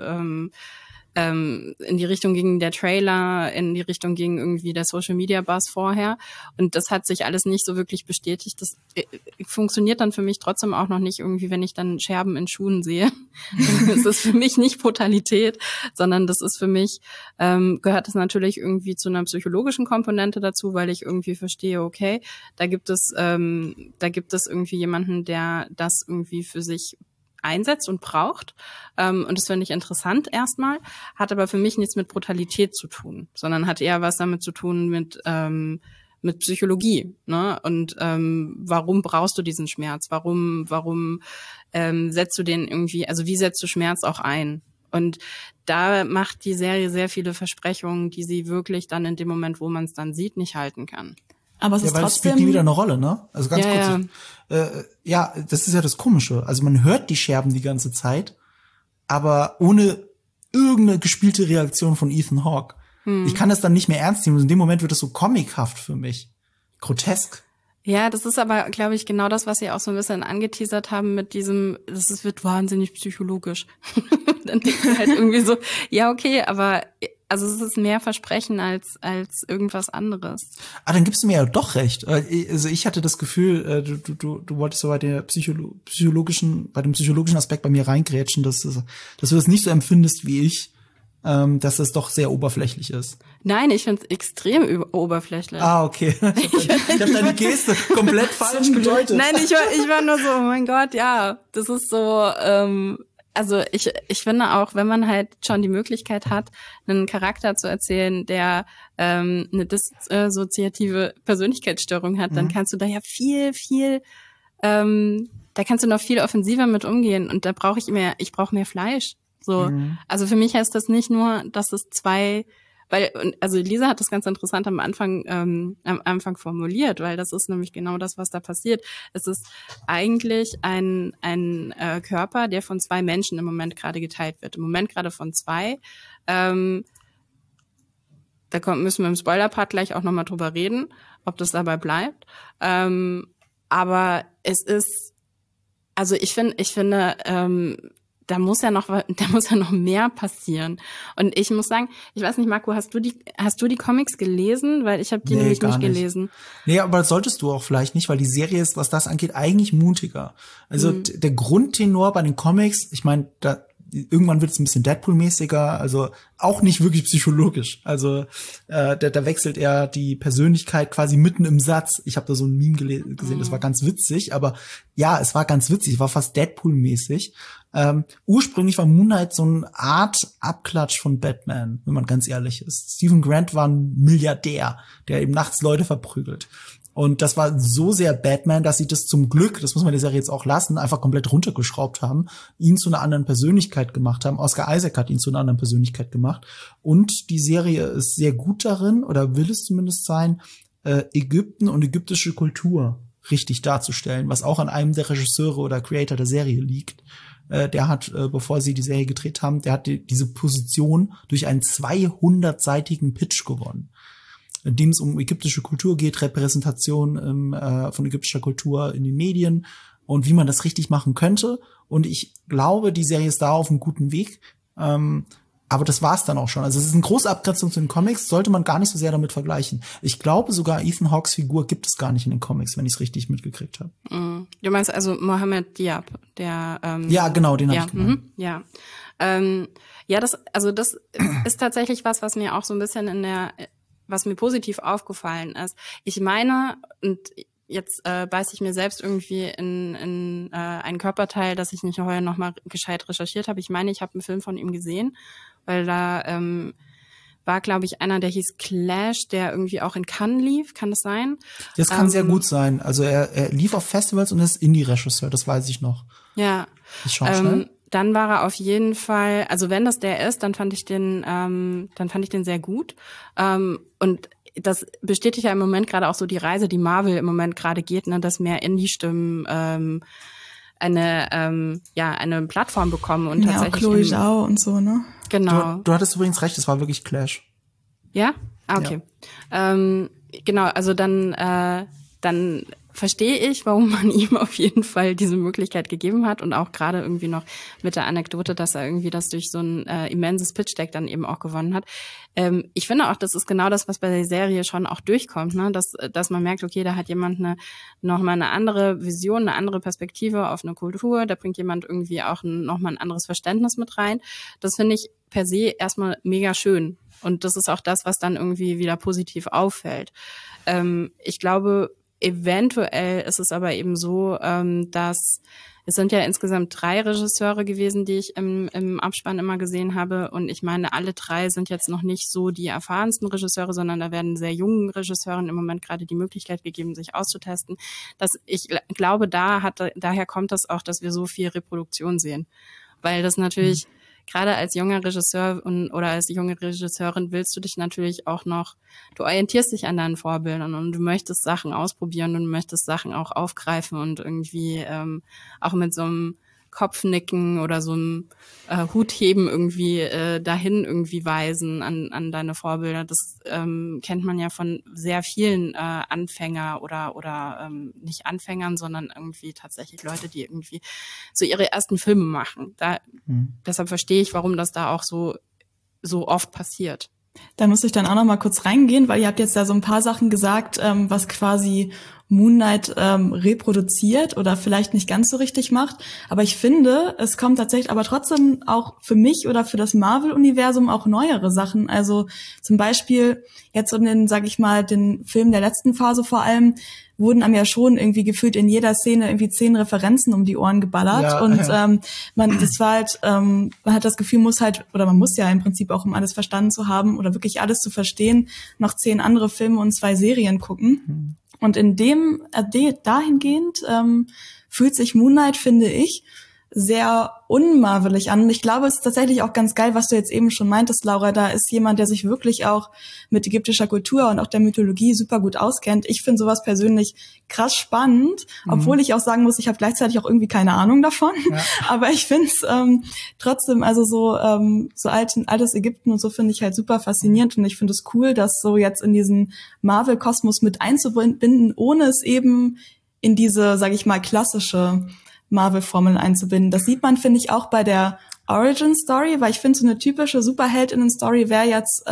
in die Richtung ging der Trailer, in die Richtung ging irgendwie der Social Media Buzz vorher. Und das hat sich alles nicht so wirklich bestätigt. Das funktioniert dann für mich trotzdem auch noch nicht irgendwie, wenn ich dann Scherben in Schuhen sehe. Das ist für mich nicht Brutalität, sondern das ist für mich, gehört das natürlich irgendwie zu einer psychologischen Komponente dazu, weil ich irgendwie verstehe, okay, da gibt es irgendwie jemanden, der das irgendwie für sich einsetzt und braucht. Und das finde ich interessant erstmal, hat aber für mich nichts mit Brutalität zu tun, sondern hat eher was damit zu tun mit Psychologie, ne? Und warum brauchst du diesen Schmerz? Warum setzt du den irgendwie, also wie setzt du Schmerz auch ein? Und da macht die Serie sehr viele Versprechungen, die sie wirklich dann in dem Moment, wo man es dann sieht, nicht halten kann. Aber es ist weil trotzdem, es spielt nie wieder eine Rolle, ne? Also ganz kurz. Das ist ja das Komische. Also man hört die Scherben die ganze Zeit, aber ohne irgendeine gespielte Reaktion von Ethan Hawke. Ich kann das dann nicht mehr ernst nehmen. In dem Moment wird es so comichaft für mich. Grotesk. Ja, das ist aber, glaube ich, genau das, was Sie auch so ein bisschen angeteasert haben mit diesem, wird wahnsinnig psychologisch. Dann denkt man halt irgendwie so, ja, okay, aber also es ist mehr Versprechen als irgendwas anderes. Dann gibst du mir ja doch recht. Also ich hatte das Gefühl, du wolltest so bei dem psychologischen Aspekt bei mir reingrätschen, dass du das nicht so empfindest wie ich, dass es doch sehr oberflächlich ist. Nein, ich finde es extrem oberflächlich. Okay. Ich hab deine Geste komplett falsch gedeutet. Nein, ich war nur so, oh mein Gott, ja, das ist so, also ich finde auch, wenn man halt schon die Möglichkeit hat, einen Charakter zu erzählen, der eine dissoziative Persönlichkeitsstörung hat, dann kannst du da ja viel, da kannst du noch viel offensiver mit umgehen und da brauche ich mehr Fleisch. So, also für mich heißt das nicht nur, dass es also Lisa hat das ganz interessant am Anfang formuliert, weil das ist nämlich genau das, was da passiert. Es ist eigentlich ein Körper, der von zwei Menschen im Moment gerade geteilt wird. Im Moment gerade von zwei. Müssen wir im Spoiler-Part gleich auch nochmal drüber reden, ob das dabei bleibt. Aber es ist, also ich finde, da muss ja noch mehr passieren. Und ich muss sagen, ich weiß nicht, Marco, hast du die Comics gelesen? Weil ich habe die nämlich nicht gelesen. Nee, aber das solltest du auch vielleicht nicht, weil die Serie ist, was das angeht, eigentlich mutiger. Also der Grundtenor bei den Comics, ich meine, irgendwann wird es ein bisschen Deadpool-mäßiger, also auch nicht wirklich psychologisch. Also da wechselt er die Persönlichkeit quasi mitten im Satz. Ich habe da so ein Meme gesehen, das war ganz witzig, aber ja, es war ganz witzig, war fast Deadpool-mäßig. Ursprünglich war Moon Knight so eine Art Abklatsch von Batman, wenn man ganz ehrlich ist. Stephen Grant war ein Milliardär, der eben nachts Leute verprügelt. Und das war so sehr Batman, dass sie das zum Glück, das muss man der Serie jetzt auch lassen, einfach komplett runtergeschraubt haben, ihn zu einer anderen Persönlichkeit gemacht haben. Oscar Isaac hat ihn zu einer anderen Persönlichkeit gemacht. Und die Serie ist sehr gut darin, oder will es zumindest sein, Ägypten und ägyptische Kultur richtig darzustellen, was auch an einem der Regisseure oder Creator der Serie liegt. Der hat, bevor sie die Serie gedreht haben, der hat diese Position durch einen 200-seitigen Pitch gewonnen, in dem es um ägyptische Kultur geht, Repräsentation von ägyptischer Kultur in den Medien und wie man das richtig machen könnte. Und ich glaube, die Serie ist da auf einem guten Weg. Aber das war's dann auch schon. Also es ist eine große Abgrenzung zu den Comics, sollte man gar nicht so sehr damit vergleichen. Ich glaube sogar, Ethan Hawkes Figur gibt es gar nicht in den Comics, wenn ich es richtig mitgekriegt habe. Du meinst also Mohammed Diab, der ja, genau, den habe ich gemeint. Ja. Das ist tatsächlich was mir auch so ein bisschen was mir positiv aufgefallen ist. Ich meine, und jetzt beiß ich mir selbst irgendwie in ein Körperteil, das ich nicht vorher noch mal gescheit recherchiert habe. Ich meine, ich habe einen Film von ihm gesehen, weil da war, glaube ich, einer, der hieß Clash, der irgendwie auch in Cannes lief. Kann das sein? Das kann sehr gut sein. Also er lief auf Festivals und ist Indie-Regisseur, das weiß ich noch. Ja. Ich schau schnell. Dann war er auf jeden Fall, also wenn das der ist, dann fand ich den sehr gut. Und das bestätigt ja im Moment gerade auch so die Reise, die Marvel im Moment gerade geht, ne, dass mehr Indie-Stimmen eine Plattform bekommen und ja, tatsächlich. Auch Chloe Zhao und so, ne? Genau. Du hattest übrigens recht, es war wirklich Clash. Ja? Ah, okay. Ja. Genau, also dann verstehe ich, warum man ihm auf jeden Fall diese Möglichkeit gegeben hat und auch gerade irgendwie noch mit der Anekdote, dass er irgendwie das durch so ein immenses Pitch-Deck dann eben auch gewonnen hat. Ich finde auch, das ist genau das, was bei der Serie schon auch durchkommt, ne? Dass man merkt, okay, da hat jemand nochmal eine andere Vision, eine andere Perspektive auf eine Kultur, da bringt jemand irgendwie auch nochmal ein anderes Verständnis mit rein. Das finde ich per se erstmal mega schön. Und das ist auch das, was dann irgendwie wieder positiv auffällt. Ich glaube, eventuell ist es aber eben so, dass es sind ja insgesamt 3 Regisseure gewesen, die ich im Abspann immer gesehen habe. Und ich meine, alle 3 sind jetzt noch nicht so die erfahrensten Regisseure, sondern da werden sehr jungen Regisseuren im Moment gerade die Möglichkeit gegeben, sich auszutesten. Ich glaube, daher kommt das auch, dass wir so viel Reproduktion sehen. Weil das natürlich gerade als junger Regisseur oder als junge Regisseurin willst du dich natürlich auch noch, du orientierst dich an deinen Vorbildern und du möchtest Sachen ausprobieren und du möchtest Sachen auch aufgreifen und irgendwie auch mit so einem Kopfnicken oder so einem Hutheben irgendwie dahin irgendwie weisen an deine Vorbilder. Das kennt man ja von sehr vielen Anfänger oder nicht Anfängern, sondern irgendwie tatsächlich Leute, die irgendwie so ihre ersten Filme machen. Deshalb verstehe ich, warum das da auch so oft passiert. Da muss ich dann auch noch mal kurz reingehen, weil ihr habt jetzt da so ein paar Sachen gesagt, was quasi Moon Knight reproduziert oder vielleicht nicht ganz so richtig macht. Aber ich finde, es kommt tatsächlich aber trotzdem auch für mich oder für das Marvel-Universum auch neuere Sachen. Also zum Beispiel jetzt in den, sag ich mal, den Filmen der letzten Phase vor allem, wurden einem ja schon irgendwie gefühlt in jeder Szene irgendwie 10 Referenzen um die Ohren geballert. Ja, und das war halt, man hat das Gefühl, man muss ja im Prinzip auch, um alles verstanden zu haben oder wirklich alles zu verstehen, noch 10 andere Filme und 2 Serien gucken. Und in dahingehend fühlt sich Moon Knight, finde ich, sehr unmarvelig an. Und ich glaube, es ist tatsächlich auch ganz geil, was du jetzt eben schon meintest, Laura. Da ist jemand, der sich wirklich auch mit ägyptischer Kultur und auch der Mythologie super gut auskennt. Ich finde sowas persönlich krass spannend, obwohl ich auch sagen muss, ich habe gleichzeitig auch irgendwie keine Ahnung davon. Ja. Aber ich finde es trotzdem, also so altes Ägypten und so finde ich halt super faszinierend. Und ich finde es cool, das so jetzt in diesen Marvel-Kosmos mit einzubinden, ohne es eben in diese, sage ich mal, klassische Marvel-Formel einzubinden. Das sieht man, finde ich, auch bei der Origin-Story, weil ich finde, so eine typische Superheldinnen-Story wäre jetzt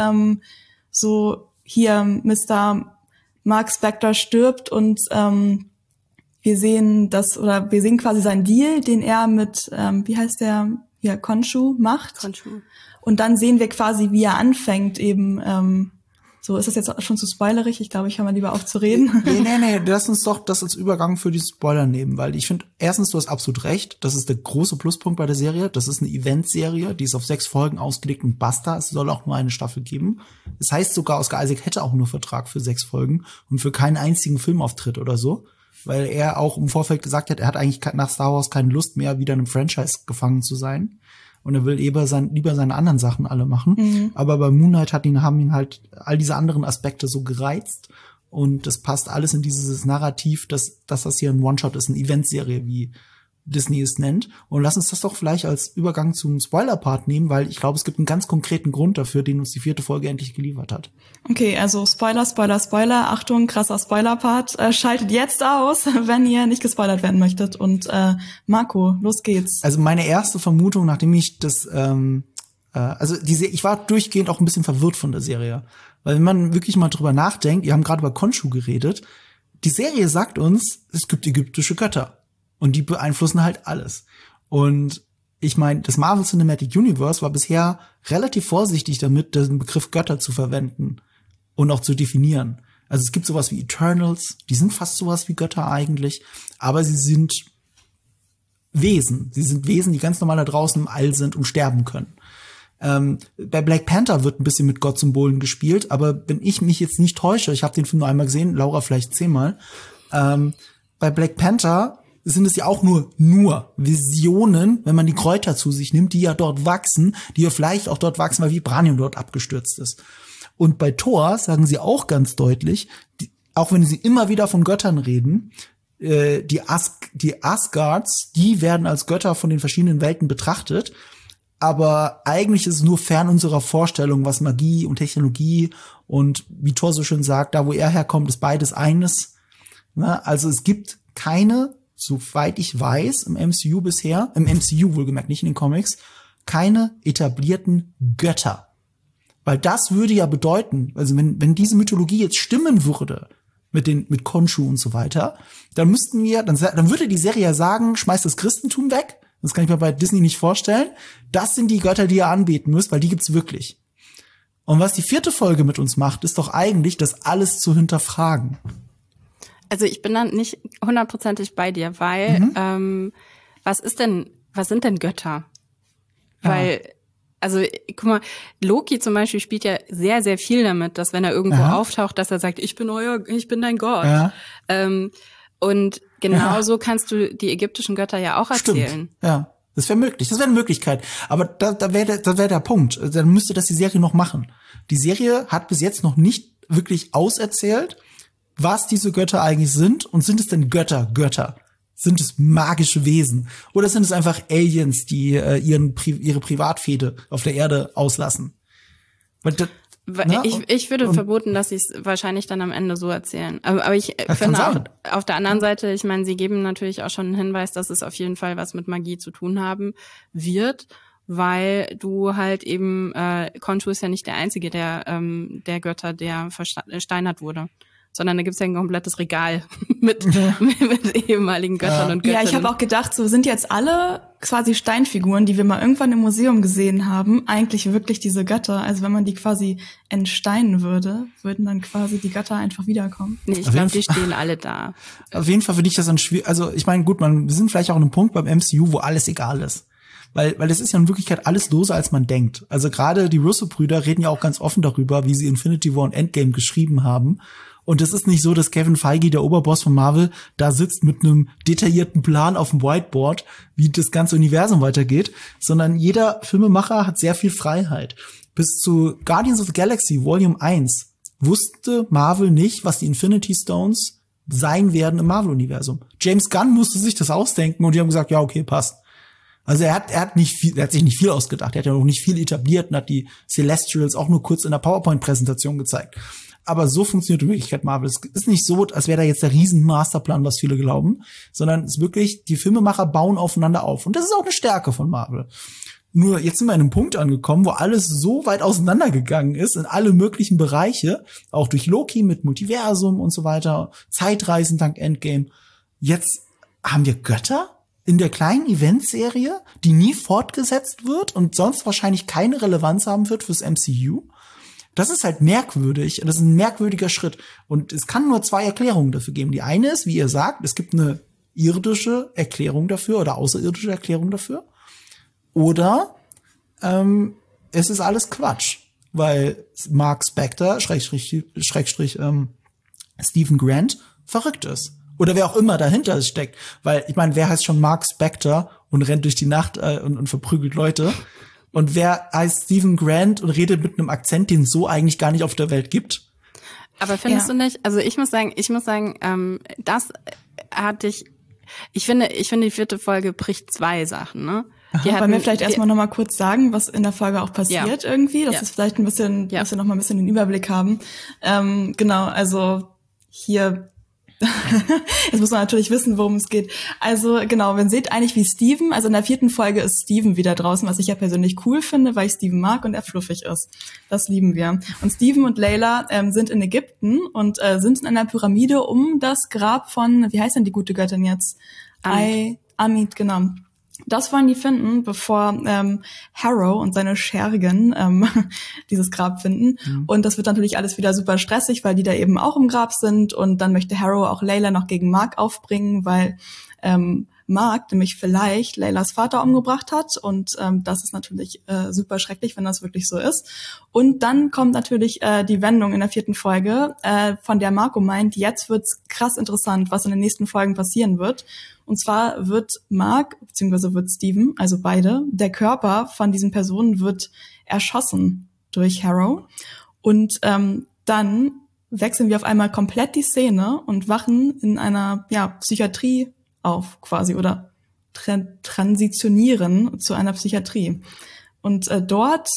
so hier Mr. Mark Spector stirbt und wir sehen quasi seinen Deal, den er mit, wie heißt der, ja, Khonshu macht. Khonshu. Und dann sehen wir quasi, wie er anfängt eben, so, ist das jetzt schon zu spoilerig? Ich glaube, ich höre mal lieber auf zu reden. Nee, lass uns doch das als Übergang für die Spoiler nehmen, weil ich finde, erstens, du hast absolut recht, das ist der große Pluspunkt bei der Serie, das ist eine Eventserie, die ist auf 6 Folgen ausgelegt und basta, es soll auch nur eine Staffel geben. Das heißt sogar, Oscar Isaac hätte auch nur Vertrag für 6 Folgen und für keinen einzigen Filmauftritt oder so, weil er auch im Vorfeld gesagt hat, er hat eigentlich nach Star Wars keine Lust mehr, wieder in einem Franchise gefangen zu sein. Und er will lieber seine anderen Sachen alle machen. Mhm. Aber bei Moon Knight haben ihn halt all diese anderen Aspekte so gereizt. Und das passt alles in dieses Narrativ, dass das hier ein One-Shot ist, eine Eventserie, wie Disney es nennt. Und lass uns das doch vielleicht als Übergang zum Spoiler-Part nehmen, weil ich glaube, es gibt einen ganz konkreten Grund dafür, den uns die 4. Folge endlich geliefert hat. Okay, also Spoiler. Achtung, krasser Spoiler-Part. Schaltet jetzt aus, wenn ihr nicht gespoilert werden möchtet. Und Marco, los geht's. Also meine erste Vermutung, nachdem ich das, ich war durchgehend auch ein bisschen verwirrt von der Serie. Weil wenn man wirklich mal drüber nachdenkt, wir haben gerade über Khonshu geredet, die Serie sagt uns, es gibt ägyptische Götter. Und die beeinflussen halt alles. Und ich meine, das Marvel Cinematic Universe war bisher relativ vorsichtig damit, den Begriff Götter zu verwenden und auch zu definieren. Also es gibt sowas wie Eternals, die sind fast sowas wie Götter eigentlich, aber sie sind Wesen. Sie sind Wesen, die ganz normal da draußen im All sind und sterben können. Bei Black Panther wird ein bisschen mit Gottsymbolen gespielt, aber wenn ich mich jetzt nicht täusche, ich habe den Film nur einmal gesehen, Laura vielleicht 10-mal, bei Black Panther sind es ja auch nur Visionen, wenn man die Kräuter zu sich nimmt, die ja dort wachsen, die ja vielleicht auch dort wachsen, weil Vibranium dort abgestürzt ist. Und bei Thor sagen sie auch ganz deutlich, auch wenn sie immer wieder von Göttern reden, die Asgards, die werden als Götter von den verschiedenen Welten betrachtet, aber eigentlich ist es nur fern unserer Vorstellung, was Magie und Technologie und wie Thor so schön sagt, da wo er herkommt, ist beides eines. Also es gibt keine, soweit ich weiß, im MCU wohlgemerkt, nicht in den Comics, keine etablierten Götter. Weil das würde ja bedeuten, also wenn diese Mythologie jetzt stimmen würde, mit Khonshu und so weiter, dann würde die Serie ja sagen, schmeißt das Christentum weg. Das kann ich mir bei Disney nicht vorstellen. Das sind die Götter, die ihr anbeten müsst, weil die gibt's wirklich. Und was die 4. Folge mit uns macht, ist doch eigentlich, das alles zu hinterfragen. Also ich bin dann nicht 100%ig bei dir, weil was sind denn Götter? Ja. Weil, also guck mal, Loki zum Beispiel spielt ja sehr, sehr viel damit, dass wenn er irgendwo auftaucht, dass er sagt, ich bin dein Gott. Ja. Und genauso kannst du die ägyptischen Götter ja auch erzählen. Stimmt. Ja, das wäre möglich, das wäre eine Möglichkeit. Aber da wäre der Punkt. Dann müsste das die Serie noch machen. Die Serie hat bis jetzt noch nicht wirklich auserzählt, was diese Götter eigentlich sind. Und sind es denn Götter? Sind es magische Wesen? Oder sind es einfach Aliens, die ihre Privatfehde auf der Erde auslassen? Ich würde vermuten, dass sie es wahrscheinlich dann am Ende so erzählen. Aber ich finde auch, auf der anderen Seite, ich meine, sie geben natürlich auch schon einen Hinweis, dass es auf jeden Fall was mit Magie zu tun haben wird, weil du halt eben, Khonshu ist ja nicht der einzige der Götter, der versteinert wurde. Sondern da gibt's ja ein komplettes Regal mit ehemaligen Göttern und Göttinnen. Ja, ich habe auch gedacht, so sind jetzt alle quasi Steinfiguren, die wir mal irgendwann im Museum gesehen haben, eigentlich wirklich diese Götter. Also wenn man die quasi entsteinen würde, würden dann quasi die Götter einfach wiederkommen. Nee, ich glaube, die stehen alle da. Auf jeden Fall finde ich das dann schwierig. Also ich meine, gut, wir sind vielleicht auch an einem Punkt beim MCU, wo alles egal ist. Weil es ist ja in Wirklichkeit alles loser, als man denkt. Also gerade die Russo-Brüder reden ja auch ganz offen darüber, wie sie Infinity War und Endgame geschrieben haben. Und es ist nicht so, dass Kevin Feige, der Oberboss von Marvel, da sitzt mit einem detaillierten Plan auf dem Whiteboard, wie das ganze Universum weitergeht, sondern jeder Filmemacher hat sehr viel Freiheit. Bis zu Guardians of the Galaxy Volume 1 wusste Marvel nicht, was die Infinity Stones sein werden im Marvel-Universum. James Gunn musste sich das ausdenken und die haben gesagt, ja, okay, passt. Also er hat sich nicht viel ausgedacht, er hat ja noch nicht viel etabliert und hat die Celestials auch nur kurz in der PowerPoint-Präsentation gezeigt. Aber so funktioniert in Wirklichkeit Marvel. Es ist nicht so, als wäre da jetzt der riesen Masterplan, was viele glauben, sondern es ist wirklich, die Filmemacher bauen aufeinander auf. Und das ist auch eine Stärke von Marvel. Nur jetzt sind wir an einem Punkt angekommen, wo alles so weit auseinandergegangen ist in alle möglichen Bereiche, auch durch Loki mit Multiversum und so weiter, Zeitreisen dank Endgame. Jetzt haben wir Götter in der kleinen Eventserie, die nie fortgesetzt wird und sonst wahrscheinlich keine Relevanz haben wird fürs MCU. Das ist halt merkwürdig. Das ist ein merkwürdiger Schritt. Und es kann nur 2 Erklärungen dafür geben. Die eine ist, wie ihr sagt, es gibt eine irdische Erklärung dafür oder außerirdische Erklärung dafür. Oder es ist alles Quatsch, weil Mark Spector, Schrägstrich, Stephen Grant, verrückt ist. Oder wer auch immer dahinter steckt. Weil, ich meine, wer heißt schon Mark Spector und rennt durch die Nacht und verprügelt Leute? Und wer heißt Stephen Grant und redet mit einem Akzent, den es so eigentlich gar nicht auf der Welt gibt? Aber findest du nicht, also ich muss sagen, das hatte ich finde, die 4. Folge bricht 2 Sachen, ne? Wollen wir vielleicht erstmal noch mal kurz sagen, was in der Folge auch passiert irgendwie, dass wir vielleicht ein bisschen, dass wir noch mal ein bisschen den Überblick haben. Genau, also hier, jetzt muss man natürlich wissen, worum es geht. Also genau, man sieht eigentlich wie Steven, also in der 4. Folge ist Steven wieder draußen, was ich ja persönlich cool finde, weil ich Steven mag und er fluffig ist. Das lieben wir. Und Steven und Layla sind in Ägypten und sind in einer Pyramide um das Grab von, wie heißt denn die gute Göttin jetzt? Amit, genau. Das wollen die finden, bevor Harrow und seine Schergen dieses Grab finden. Mhm. Und das wird natürlich alles wieder super stressig, weil die da eben auch im Grab sind. Und dann möchte Harrow auch Layla noch gegen Mark aufbringen, weil Mark nämlich vielleicht Laylas Vater umgebracht hat. Und das ist natürlich super schrecklich, wenn das wirklich so ist. Und dann kommt natürlich die Wendung in der 4. Folge, von der Marco meint, jetzt wird's krass interessant, was in den nächsten Folgen passieren wird. Und zwar wird Mark, beziehungsweise wird Steven, also beide, der Körper von diesen Personen wird erschossen durch Harrow. Und dann wechseln wir auf einmal komplett die Szene und wachen in einer Psychiatrie auf quasi oder transitionieren zu einer Psychiatrie. Und dort,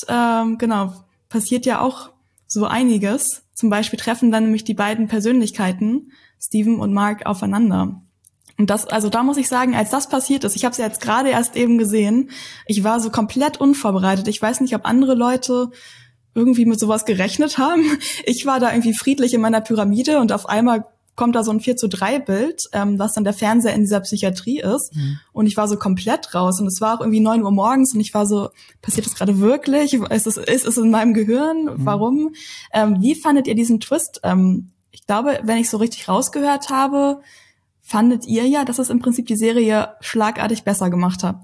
passiert ja auch so einiges. Zum Beispiel treffen dann nämlich die beiden Persönlichkeiten, Steven und Mark, aufeinander. Und das, also da muss ich sagen, als das passiert ist, ich habe es ja jetzt gerade erst eben gesehen, ich war so komplett unvorbereitet. Ich weiß nicht, ob andere Leute irgendwie mit sowas gerechnet haben. Ich war da irgendwie friedlich in meiner Pyramide und auf einmal kommt da so ein 4:3 Bild, was dann der Fernseher in dieser Psychiatrie ist. Mhm. Und ich war so komplett raus. Und es war auch irgendwie 9 Uhr morgens und ich war so, passiert das gerade wirklich? Ist es in meinem Gehirn? Mhm. Warum? Wie fandet ihr diesen Twist? Ich glaube, wenn ich so richtig rausgehört habe, fandet ihr ja, dass es im Prinzip die Serie schlagartig besser gemacht hat?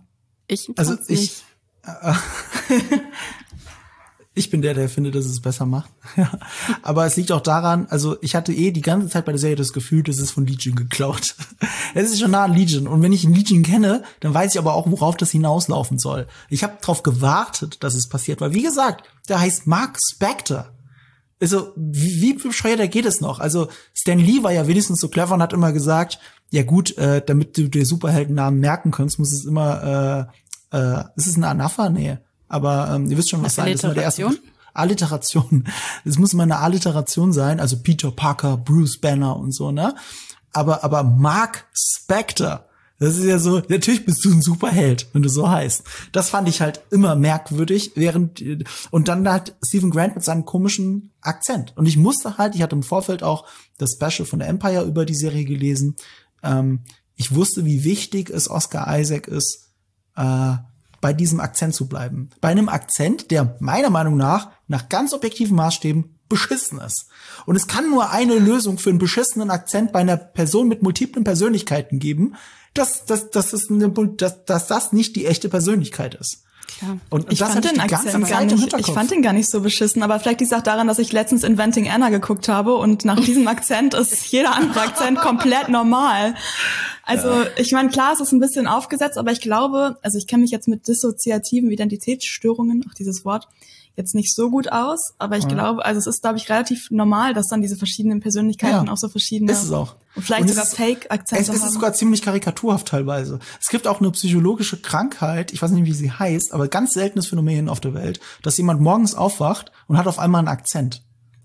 Ich bin der findet, dass es besser macht. Aber es liegt auch daran, also ich hatte die ganze Zeit bei der Serie das Gefühl, das ist von Legion geklaut. Es ist schon nah an Legion. Und wenn ich einen Legion kenne, dann weiß ich aber auch, worauf das hinauslaufen soll. Ich habe darauf gewartet, dass es passiert. Weil, wie gesagt, der heißt Mark Spector. Also, wie bescheuerter geht es noch? Also, Stan Lee war ja wenigstens so clever und hat immer gesagt, ja gut, damit du dir Superheldennamen merken kannst, muss es immer, ist es eine Anapha? Nee. Aber ihr wisst schon, was sein. Das ist mal der erste Alliteration. Es muss immer eine Alliteration sein, also Peter Parker, Bruce Banner und so, ne? Aber Mark Spector, das ist ja so, natürlich bist du ein Superheld, wenn du so heißt. Das fand ich halt immer merkwürdig, und dann halt Stephen Grant mit seinem komischen Akzent. Und ich hatte im Vorfeld auch das Special von der Empire über die Serie gelesen. Ich wusste, wie wichtig es Oscar Isaac ist, bei diesem Akzent zu bleiben. Bei einem Akzent, der meiner Meinung nach ganz objektiven Maßstäben beschissen ist. Und es kann nur eine Lösung für einen beschissenen Akzent bei einer Person mit multiplen Persönlichkeiten geben, dass das nicht die echte Persönlichkeit ist. Klar. Und ich fand den Akzent ich fand den gar nicht so beschissen, aber vielleicht liegt es auch daran, dass ich letztens Inventing Anna geguckt habe und nach diesem Akzent ist jeder andere Akzent komplett normal. Also ich meine, klar, es ist ein bisschen aufgesetzt, aber ich glaube, also ich kenne mich jetzt mit dissoziativen Identitätsstörungen, auch dieses Wort, jetzt nicht so gut aus, aber ich glaube, also es ist, glaube ich, relativ normal, dass dann diese verschiedenen Persönlichkeiten auch so verschiedene ist es auch. Und vielleicht sogar Fake-Akzente haben. Es ist sogar ziemlich karikaturhaft teilweise. Es gibt auch eine psychologische Krankheit, ich weiß nicht, wie sie heißt, aber ganz seltenes Phänomen auf der Welt, dass jemand morgens aufwacht und hat auf einmal einen Akzent.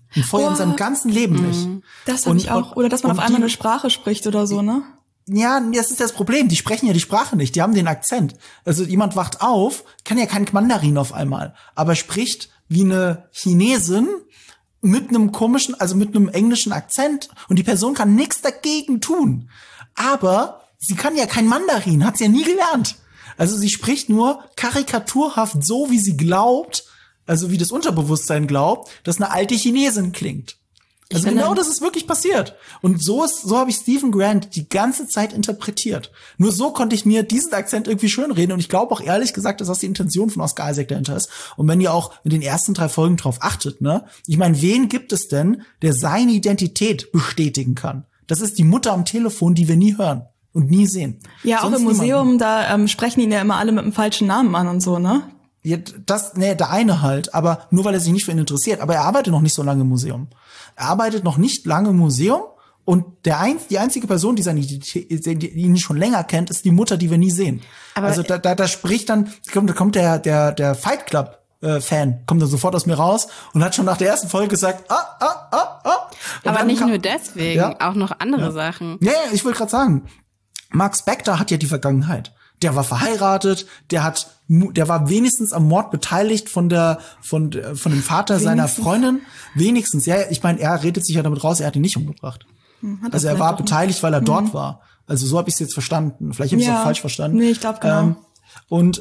Und vorher in seinem ganzen Leben nicht. Das habe ich auch. Oder dass man auf einmal eine Sprache spricht oder so, ne? Ja, das ist das Problem. Die sprechen ja die Sprache nicht. Die haben den Akzent. Also jemand wacht auf, kann ja kein Mandarin auf einmal, aber spricht wie eine Chinesin mit einem komischen, also mit einem englischen Akzent und die Person kann nichts dagegen tun. Aber sie kann ja kein Mandarin, hat sie ja nie gelernt. Also sie spricht nur karikaturhaft so, wie sie glaubt, also wie das Unterbewusstsein glaubt, dass eine alte Chinesin klingt. Also genau das ist wirklich passiert. Und so habe ich Stephen Grant die ganze Zeit interpretiert. Nur so konnte ich mir diesen Akzent irgendwie schönreden. Und ich glaube auch ehrlich gesagt, dass das die Intention von Oscar Isaac dahinter ist. Und wenn ihr auch in den ersten 3 Folgen drauf achtet, ne? Ich meine, wen gibt es denn, der seine Identität bestätigen kann? Das ist die Mutter am Telefon, die wir nie hören und nie sehen. Ja, sonst auch im Museum, da sprechen ihn ja immer alle mit dem falschen Namen an und so, ne? Ja, der eine halt, aber nur weil er sich nicht für ihn interessiert. Aber er arbeitet noch nicht so lange im Museum. Er arbeitet noch nicht lange im Museum und die einzige Person, die ihn schon länger kennt, ist die Mutter, die wir nie sehen. Aber also da spricht dann, da kommt der Fight Club Fan, kommt dann sofort aus mir raus und hat schon nach der ersten Folge gesagt, Aber nicht nur deswegen, auch noch andere Sachen. Ja, ich wollte gerade sagen, Mark Spector hat ja die Vergangenheit. Der war verheiratet, der war wenigstens am Mord beteiligt von dem Vater seiner Freundin. Wenigstens, ja, ich meine, er redet sich ja damit raus, er hat ihn nicht umgebracht. Also er war beteiligt, weil er dort war. Also so habe ich es jetzt verstanden. Vielleicht habe ich es auch falsch verstanden. Nee, ich glaube genau. Und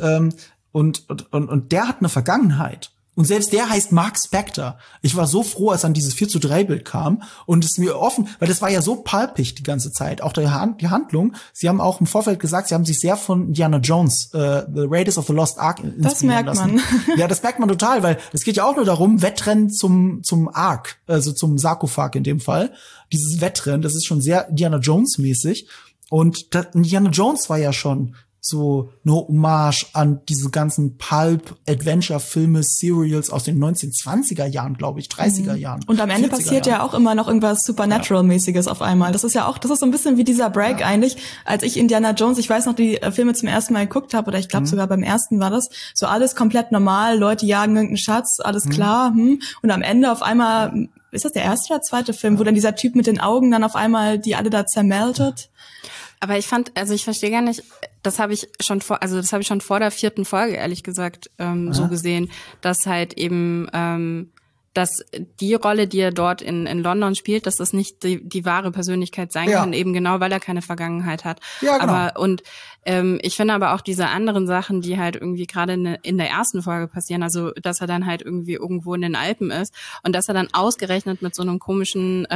der hat eine Vergangenheit. Und selbst der heißt Mark Spector. Ich war so froh, als dann dieses 4:3-Bild kam und es mir offen, weil das war ja so palpig die ganze Zeit. Auch die Handlung. Sie haben auch im Vorfeld gesagt, sie haben sich sehr von Indiana Jones, The Raiders of the Lost Ark inspirieren lassen. Das merkt man. Ja, das merkt man total, weil es geht ja auch nur darum, Wettrennen zum Ark, also zum Sarkophag in dem Fall. Dieses Wettrennen, das ist schon sehr Indiana Jones mäßig. Und Indiana Jones war ja schon so eine Hommage an diese ganzen Pulp-Adventure-Filme, Serials aus den 1920er Jahren, glaube ich, 30er Jahren. Und am Ende passiert ja auch immer noch irgendwas Supernatural-mäßiges auf einmal. Das ist so ein bisschen wie dieser Break eigentlich, als ich Indiana Jones, ich weiß noch, die Filme zum ersten Mal geguckt habe, oder ich glaube sogar beim ersten war das, so alles komplett normal, Leute jagen irgendeinen Schatz, alles klar, und am Ende auf einmal, ist das der erste oder zweite Film, wo dann dieser Typ mit den Augen dann auf einmal die alle da zermeldet? Aber ich verstehe gar nicht, das habe ich schon vor der 4. Folge, ehrlich gesagt, so gesehen, dass halt eben, dass die Rolle, die er dort in London spielt, dass das nicht die wahre Persönlichkeit sein kann, eben genau, weil er keine Vergangenheit hat. Ja, genau. Ich finde aber auch diese anderen Sachen, die halt irgendwie gerade in der ersten Folge passieren, also dass er dann halt irgendwie irgendwo in den Alpen ist und dass er dann ausgerechnet mit so einem komischen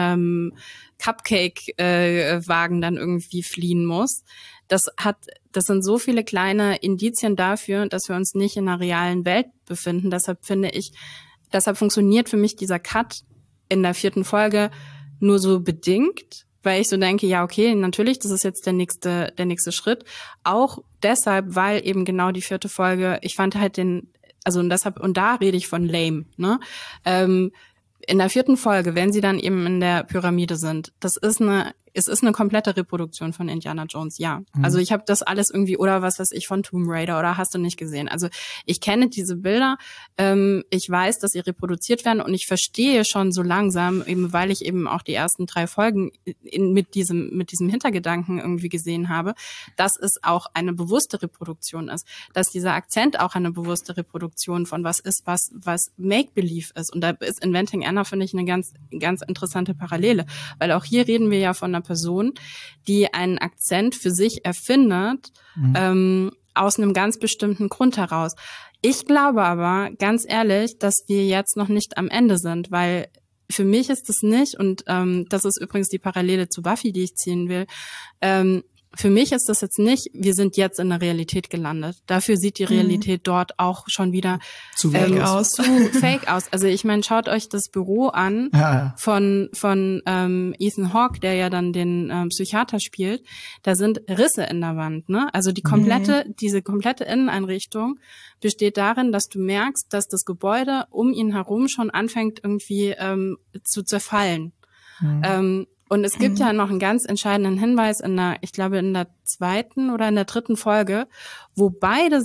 Cupcake-Wagen dann irgendwie fliehen muss. Das sind so viele kleine Indizien dafür, dass wir uns nicht in einer realen Welt befinden. Deshalb funktioniert für mich dieser Cut in der 4. Folge nur so bedingt, weil ich so denke, ja, okay, natürlich, das ist jetzt der nächste Schritt. Auch deshalb, weil eben genau die 4. Folge, ich fand halt und da rede ich von lame, ne? In der 4. Folge, wenn sie dann eben in der Pyramide sind, es ist eine komplette Reproduktion von Indiana Jones, ja. Also ich habe das alles irgendwie, oder was weiß ich, von Tomb Raider oder hast du nicht gesehen. Also ich kenne diese Bilder, ich weiß, dass sie reproduziert werden und ich verstehe schon so langsam, eben weil ich eben auch die ersten 3 Folgen mit diesem Hintergedanken irgendwie gesehen habe, dass es auch eine bewusste Reproduktion ist, dass dieser Akzent auch eine bewusste Reproduktion von was ist, was Make-Believe ist. Und da ist Inventing Anna, finde ich, eine ganz, ganz interessante Parallele, weil auch hier reden wir ja von einer Person, die einen Akzent für sich erfindet, aus einem ganz bestimmten Grund heraus. Ich glaube aber, ganz ehrlich, dass wir jetzt noch nicht am Ende sind, weil für mich ist es nicht, und das ist übrigens die Parallele zu Buffy, die ich ziehen will, für mich ist das jetzt nicht, wir sind jetzt in der Realität gelandet. Dafür sieht die Realität dort auch schon wieder zu fake aus. Also ich meine, schaut euch das Büro an von Ethan Hawke, der ja dann den Psychiater spielt. Da sind Risse in der Wand, ne? Also diese komplette Inneneinrichtung besteht darin, dass du merkst, dass das Gebäude um ihn herum schon anfängt irgendwie zu zerfallen. Und es gibt ja noch einen ganz entscheidenden Hinweis ich glaube in der 2. oder in der 3. Folge, wo beiden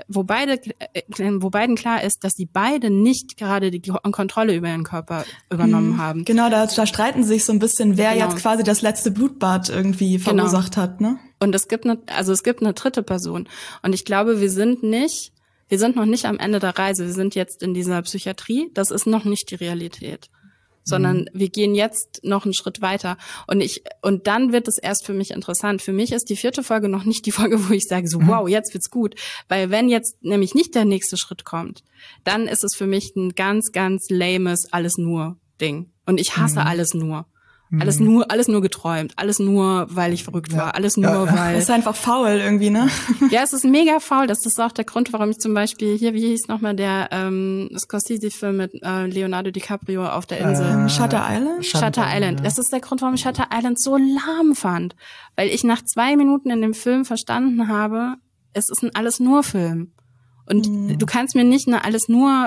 klar ist, dass die beide nicht gerade die Kontrolle über ihren Körper übernommen haben. Genau, da streiten sich so ein bisschen, wer jetzt quasi das letzte Blutbad irgendwie verursacht hat, ne? Und es gibt eine dritte Person. Und ich glaube, wir sind noch nicht am Ende der Reise. Wir sind jetzt in dieser Psychiatrie. Das ist noch nicht die Realität. Sondern wir gehen jetzt noch einen Schritt weiter. Und dann wird es erst für mich interessant. Für mich ist die 4. Folge noch nicht die Folge, wo ich sage so, wow, jetzt wird's gut. Weil wenn jetzt nämlich nicht der nächste Schritt kommt, dann ist es für mich ein ganz, ganz lames Alles-nur-Ding. Und ich hasse alles nur. Alles nur geträumt, alles nur, weil ich verrückt war, alles nur, weil... Das ist einfach faul irgendwie, ne? Ja, es ist mega faul. Das ist auch der Grund, warum ich zum Beispiel hier, wie hieß nochmal der Scorsese-Film mit Leonardo DiCaprio auf der Insel? Shutter Island? Shutter Island. Das ist der Grund, warum ich Shutter Island so lahm fand. Weil ich nach 2 Minuten in dem Film verstanden habe, es ist ein Alles-nur-Film. Und du kannst mir nicht eine Alles-nur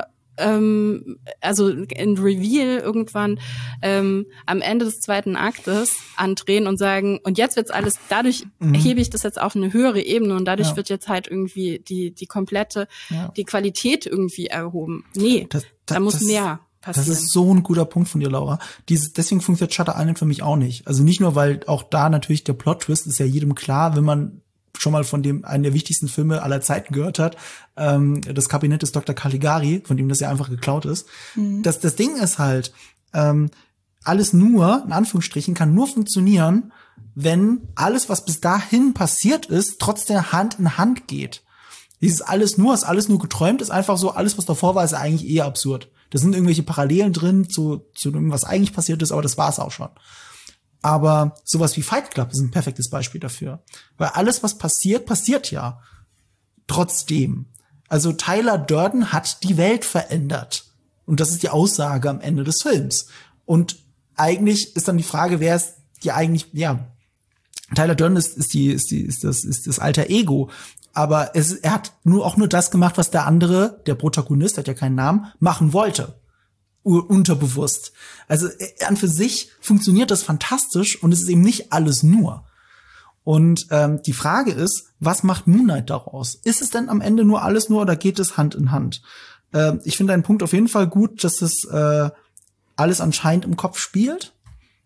also in Reveal irgendwann am Ende des 2. Aktes andrehen und sagen, und jetzt wird's alles, dadurch hebe ich das jetzt auf eine höhere Ebene und dadurch wird jetzt halt irgendwie die komplette, die Qualität irgendwie erhoben. Nee, da muss mehr passieren. Das ist so ein guter Punkt von dir, Laura. Deswegen funktioniert Shutter Island für mich auch nicht. Also nicht nur, weil auch da natürlich der Plot-Twist ist ja jedem klar, wenn man schon mal von einen der wichtigsten Filme aller Zeiten gehört hat, das Kabinett des Dr. Caligari, von dem das ja einfach geklaut ist. Das Ding ist halt, alles nur, in Anführungsstrichen, kann nur funktionieren, wenn alles, was bis dahin passiert ist, trotzdem Hand in Hand geht. Dieses alles nur geträumt, ist einfach so, alles, was davor war, ist eigentlich eher absurd. Da sind irgendwelche Parallelen drin zu dem, was eigentlich passiert ist, aber das war's auch schon. Aber sowas wie Fight Club ist ein perfektes Beispiel dafür. Weil alles, was passiert, passiert ja. Trotzdem. Also Tyler Durden hat die Welt verändert. Und das ist die Aussage am Ende des Films. Und eigentlich ist dann die Frage, wer ist die eigentlich, Tyler Durden ist das alter Ego. Aber er hat auch nur das gemacht, was der andere, der Protagonist, hat ja keinen Namen, machen wollte. Unterbewusst. Also an für sich funktioniert das fantastisch und es ist eben nicht alles nur. Und die Frage ist, was macht Moon Knight daraus? Ist es denn am Ende nur alles nur oder geht es Hand in Hand? Ich finde einen Punkt auf jeden Fall gut, dass es alles anscheinend im Kopf spielt.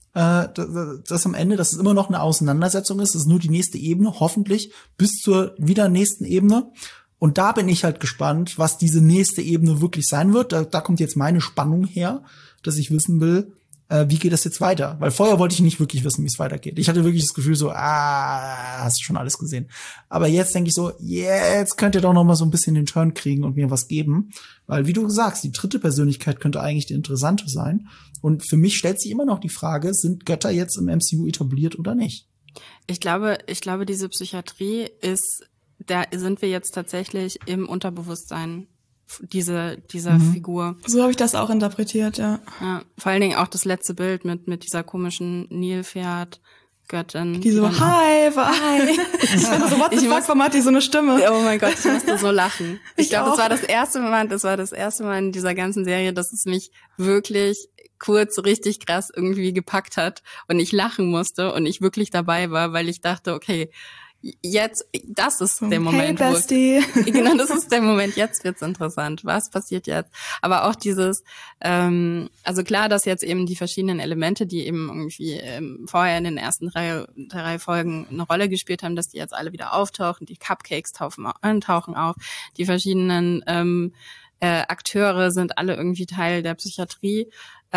Dass am Ende, dass es immer noch eine Auseinandersetzung ist, es ist nur die nächste Ebene, hoffentlich bis zur wieder nächsten Ebene. Und da bin ich halt gespannt, was diese nächste Ebene wirklich sein wird. Da kommt jetzt meine Spannung her, dass ich wissen will, wie geht das jetzt weiter? Weil vorher wollte ich nicht wirklich wissen, wie es weitergeht. Ich hatte wirklich das Gefühl so, hast du schon alles gesehen. Aber jetzt denke ich so, jetzt könnt ihr doch noch mal so ein bisschen den Turn kriegen und mir was geben. Weil, wie du sagst, die dritte Persönlichkeit könnte eigentlich die interessante sein. Und für mich stellt sich immer noch die Frage, sind Götter jetzt im MCU etabliert oder nicht? Ich glaube, diese Psychiatrie da sind wir jetzt tatsächlich im Unterbewusstsein dieser Figur. So habe ich das auch interpretiert, ja. Vor allen Dingen auch das letzte Bild mit dieser komischen Nilpferd-Göttin. Die so, hi. Ich finde so, what the fuck, warum hat die so eine Stimme? Oh mein Gott, ich musste so lachen. Ich glaube, das war das erste Mal in dieser ganzen Serie, dass es mich wirklich kurz richtig krass irgendwie gepackt hat und ich lachen musste und ich wirklich dabei war, weil ich dachte, okay, jetzt, das ist der Moment, genau, das ist der Moment, jetzt wird's interessant. Was passiert jetzt? Aber auch dieses, also klar, dass jetzt eben die verschiedenen Elemente, die eben irgendwie vorher in den ersten drei Folgen eine Rolle gespielt haben, dass die jetzt alle wieder auftauchen, die Cupcakes tauchen auf, die verschiedenen Akteure sind alle irgendwie Teil der Psychiatrie,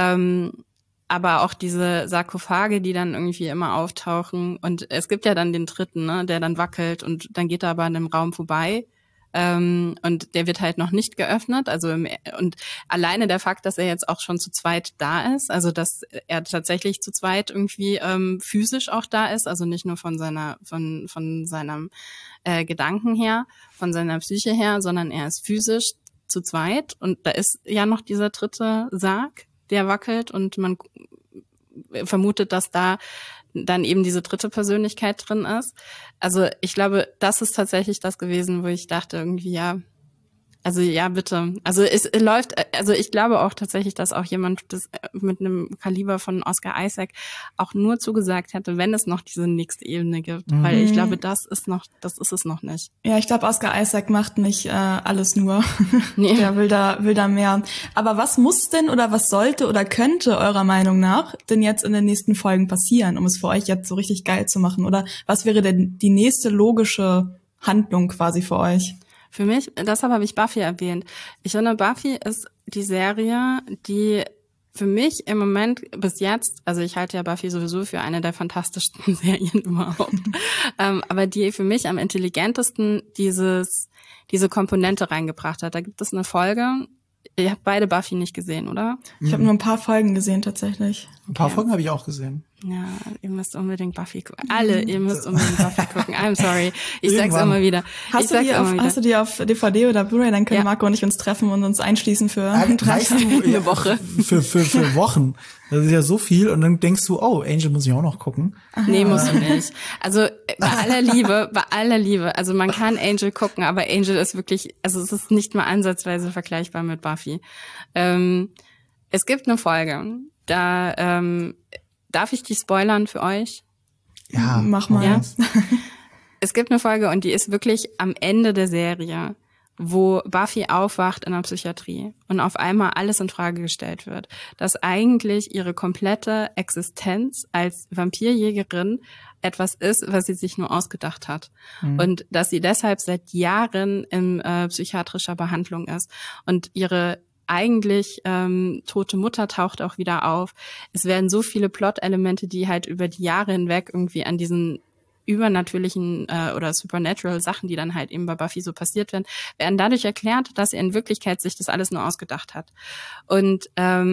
aber auch diese Sarkophage, die dann irgendwie immer auftauchen. Und es gibt ja dann den dritten, ne, der dann wackelt und dann geht er aber an dem Raum vorbei. Und der wird halt noch nicht geöffnet. Und alleine der Fakt, dass er jetzt auch schon zu zweit da ist, also dass er tatsächlich zu zweit irgendwie physisch auch da ist, also nicht nur von seinem Gedanken her, von seiner Psyche her, sondern er ist physisch zu zweit. Und da ist ja noch dieser dritte Sarg, der wackelt und man vermutet, dass da dann eben diese dritte Persönlichkeit drin ist. Also ich glaube, das ist tatsächlich das gewesen, wo ich dachte irgendwie, ja, Also ja, bitte. Also es läuft, also ich glaube auch tatsächlich, dass auch jemand das mit einem Kaliber von Oscar Isaac auch nur zugesagt hätte, wenn es noch diese nächste Ebene gibt. Weil ich glaube, das ist es noch nicht. Ja, ich glaube, Oscar Isaac macht nicht alles nur. Nee. Der will da mehr. Aber was muss denn oder was sollte oder könnte eurer Meinung nach denn jetzt in den nächsten Folgen passieren, um es für euch jetzt so richtig geil zu machen? Oder was wäre denn die nächste logische Handlung quasi für euch? Für mich, deshalb habe ich Buffy erwähnt. Ich finde, Buffy ist die Serie, die für mich im Moment bis jetzt, also ich halte ja Buffy sowieso für eine der fantastischsten Serien überhaupt, aber die für mich am intelligentesten diese Komponente reingebracht hat. Da gibt es eine Folge, ihr habt beide Buffy nicht gesehen, oder? Ich habe nur ein paar Folgen gesehen tatsächlich. Ein paar Folgen habe ich auch gesehen. Ja, ihr müsst unbedingt Buffy gucken. Ihr müsst unbedingt Buffy gucken. I'm sorry. Ich sag's immer wieder. Hast du die auf DVD oder Blu-ray? Dann können Marco und ich uns treffen und uns einschließen für eine Woche. Für Wochen. Das ist ja so viel. Und dann denkst du, oh, Angel muss ich auch noch gucken. Nee, musst du nicht. Also bei aller Liebe. Also man kann Angel gucken, aber Angel ist wirklich, also es ist nicht mal ansatzweise vergleichbar mit Buffy. Es gibt eine Folge, da darf ich die spoilern für euch? Ja, mach mal. Ja? Es gibt eine Folge und die ist wirklich am Ende der Serie, wo Buffy aufwacht in der Psychiatrie und auf einmal alles in Frage gestellt wird, dass eigentlich ihre komplette Existenz als Vampirjägerin etwas ist, was sie sich nur ausgedacht hat. Und dass sie deshalb seit Jahren in psychiatrischer Behandlung ist und ihre eigentlich tote Mutter taucht auch wieder auf. Es werden so viele Plot-Elemente, die halt über die Jahre hinweg irgendwie an diesen übernatürlichen oder supernatural Sachen, die dann halt eben bei Buffy so passiert werden dadurch erklärt, dass er in Wirklichkeit sich das alles nur ausgedacht hat. Und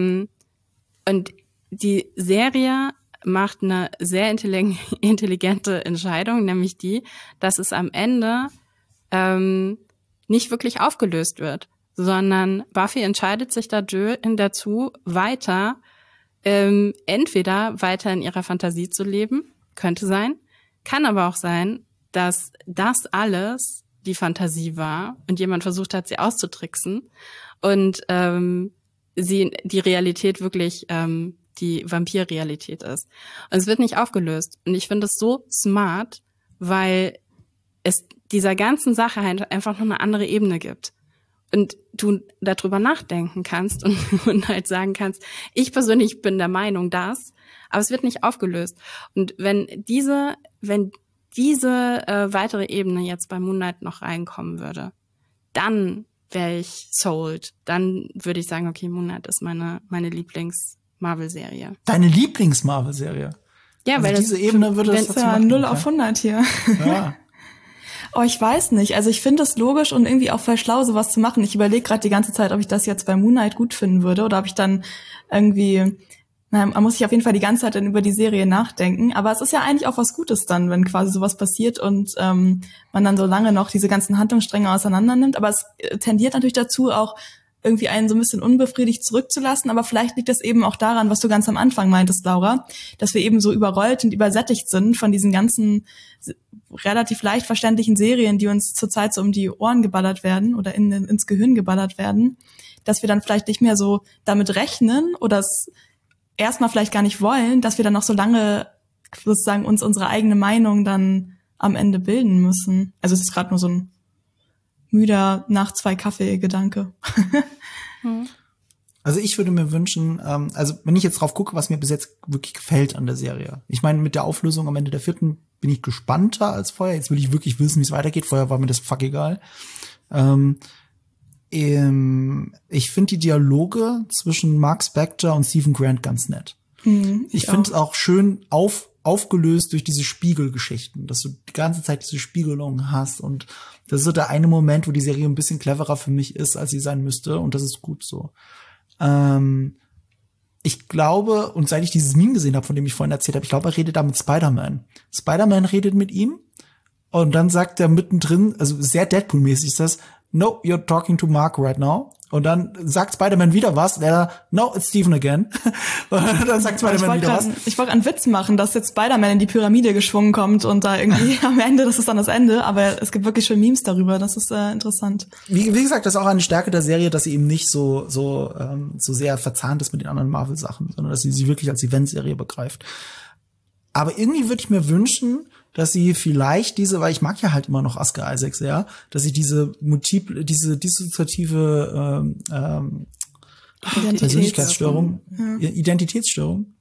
die Serie macht eine sehr intelligente Entscheidung, nämlich die, dass es am Ende nicht wirklich aufgelöst wird, sondern Buffy entscheidet sich dazu, weiter, entweder weiter in ihrer Fantasie zu leben, könnte sein, kann aber auch sein, dass das alles die Fantasie war und jemand versucht hat, sie auszutricksen und sie die Realität wirklich die Vampirrealität ist. Und es wird nicht aufgelöst. Und ich finde es so smart, weil es dieser ganzen Sache halt einfach nur eine andere Ebene gibt. Und du darüber nachdenken kannst und halt sagen kannst, ich persönlich bin der Meinung, dass, aber es wird nicht aufgelöst. Und wenn diese weitere Ebene jetzt bei Moon Knight noch reinkommen würde, dann wäre ich sold. Dann würde ich sagen, okay, Moon Knight ist meine Lieblings-Marvel-Serie. Deine Lieblings-Marvel-Serie? Ja, also weil diese Ebene würde es ja 0 auf 100 hier. Ja. Oh, ich weiß nicht. Also ich finde es logisch und irgendwie auch voll schlau, sowas zu machen. Ich überlege gerade die ganze Zeit, ob ich das jetzt bei Moon Knight gut finden würde oder ob ich dann irgendwie, man muss sich auf jeden Fall die ganze Zeit dann über die Serie nachdenken. Aber es ist ja eigentlich auch was Gutes dann, wenn quasi sowas passiert und man dann so lange noch diese ganzen Handlungsstränge auseinander nimmt. Aber es tendiert natürlich dazu, auch irgendwie einen so ein bisschen unbefriedigt zurückzulassen, aber vielleicht liegt das eben auch daran, was du ganz am Anfang meintest, Laura, dass wir eben so überrollt und übersättigt sind von diesen ganzen relativ leicht verständlichen Serien, die uns zurzeit so um die Ohren geballert werden oder ins Gehirn geballert werden, dass wir dann vielleicht nicht mehr so damit rechnen oder es erstmal vielleicht gar nicht wollen, dass wir dann noch so lange sozusagen uns unsere eigene Meinung dann am Ende bilden müssen. Also es ist gerade nur so ein müder nach 2 Kaffee-Gedanke. Also ich würde mir wünschen, also wenn ich jetzt drauf gucke, was mir bis jetzt wirklich gefällt an der Serie. Ich meine, mit der Auflösung am Ende der 4. bin ich gespannter als vorher. Jetzt will ich wirklich wissen, wie es weitergeht. Vorher war mir das fuck egal. Ich finde die Dialoge zwischen Mark Spector und Stephen Grant ganz nett. Ich finde es auch schön aufgelöst durch diese Spiegelgeschichten, dass du die ganze Zeit diese Spiegelung hast und das ist so der eine Moment, wo die Serie ein bisschen cleverer für mich ist, als sie sein müsste und das ist gut so. Ich glaube, und seit ich dieses Meme gesehen habe, von dem ich vorhin erzählt habe, ich glaube, er redet da mit Spider-Man. Spider-Man redet mit ihm und dann sagt er mittendrin, also sehr Deadpool-mäßig ist das, no, you're talking to Mark right now. Und dann sagt Spider-Man wieder was, no, it's Stephen again. Und dann sagt Spider-Man wieder was. Ich wollte einen Witz machen, dass jetzt Spider-Man in die Pyramide geschwungen kommt und da irgendwie am Ende, das ist dann das Ende, aber es gibt wirklich schon Memes darüber, das ist interessant. Wie gesagt, das ist auch eine Stärke der Serie, dass sie eben nicht so sehr verzahnt ist mit den anderen Marvel-Sachen, sondern dass sie wirklich als Eventserie begreift. Aber irgendwie würde ich mir wünschen, dass sie vielleicht weil ich mag ja halt immer noch Oscar Isaac sehr, dass sie diese dissoziative Persönlichkeitsstörung, Identitätsstörung,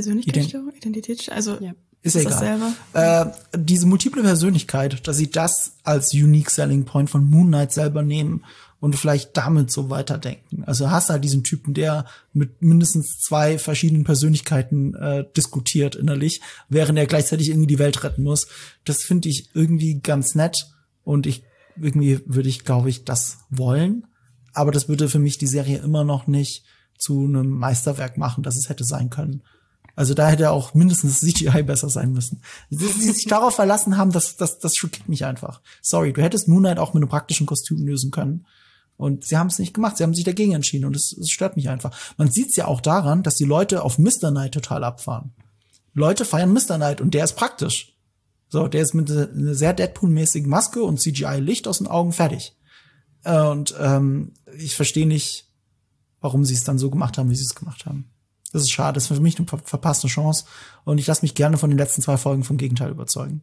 also ja. Ist ja egal. Diese multiple Persönlichkeit, dass sie das als unique selling point von Moon Knight selber nehmen und vielleicht damit so weiterdenken. Also hast du halt diesen Typen, der mit mindestens 2 verschiedenen Persönlichkeiten diskutiert innerlich, während er gleichzeitig irgendwie die Welt retten muss. Das finde ich irgendwie ganz nett und irgendwie würde ich, glaube ich, das wollen. Aber das würde für mich die Serie immer noch nicht zu einem Meisterwerk machen, das es hätte sein können. Also da hätte auch mindestens CGI besser sein müssen. Sie sich darauf verlassen haben, das schockiert mich einfach. Sorry, du hättest Moon Knight auch mit einem praktischen Kostüm lösen können. Und sie haben es nicht gemacht, sie haben sich dagegen entschieden und es stört mich einfach. Man sieht es ja auch daran, dass die Leute auf Mr. Knight total abfahren. Leute feiern Mr. Knight und der ist praktisch. So, der ist mit einer sehr Deadpool-mäßigen Maske und CGI-Licht aus den Augen fertig. Und ich verstehe nicht, warum sie es dann so gemacht haben, wie sie es gemacht haben. Das ist schade, das ist für mich eine verpasste Chance und ich lasse mich gerne von den letzten 2 Folgen vom Gegenteil überzeugen.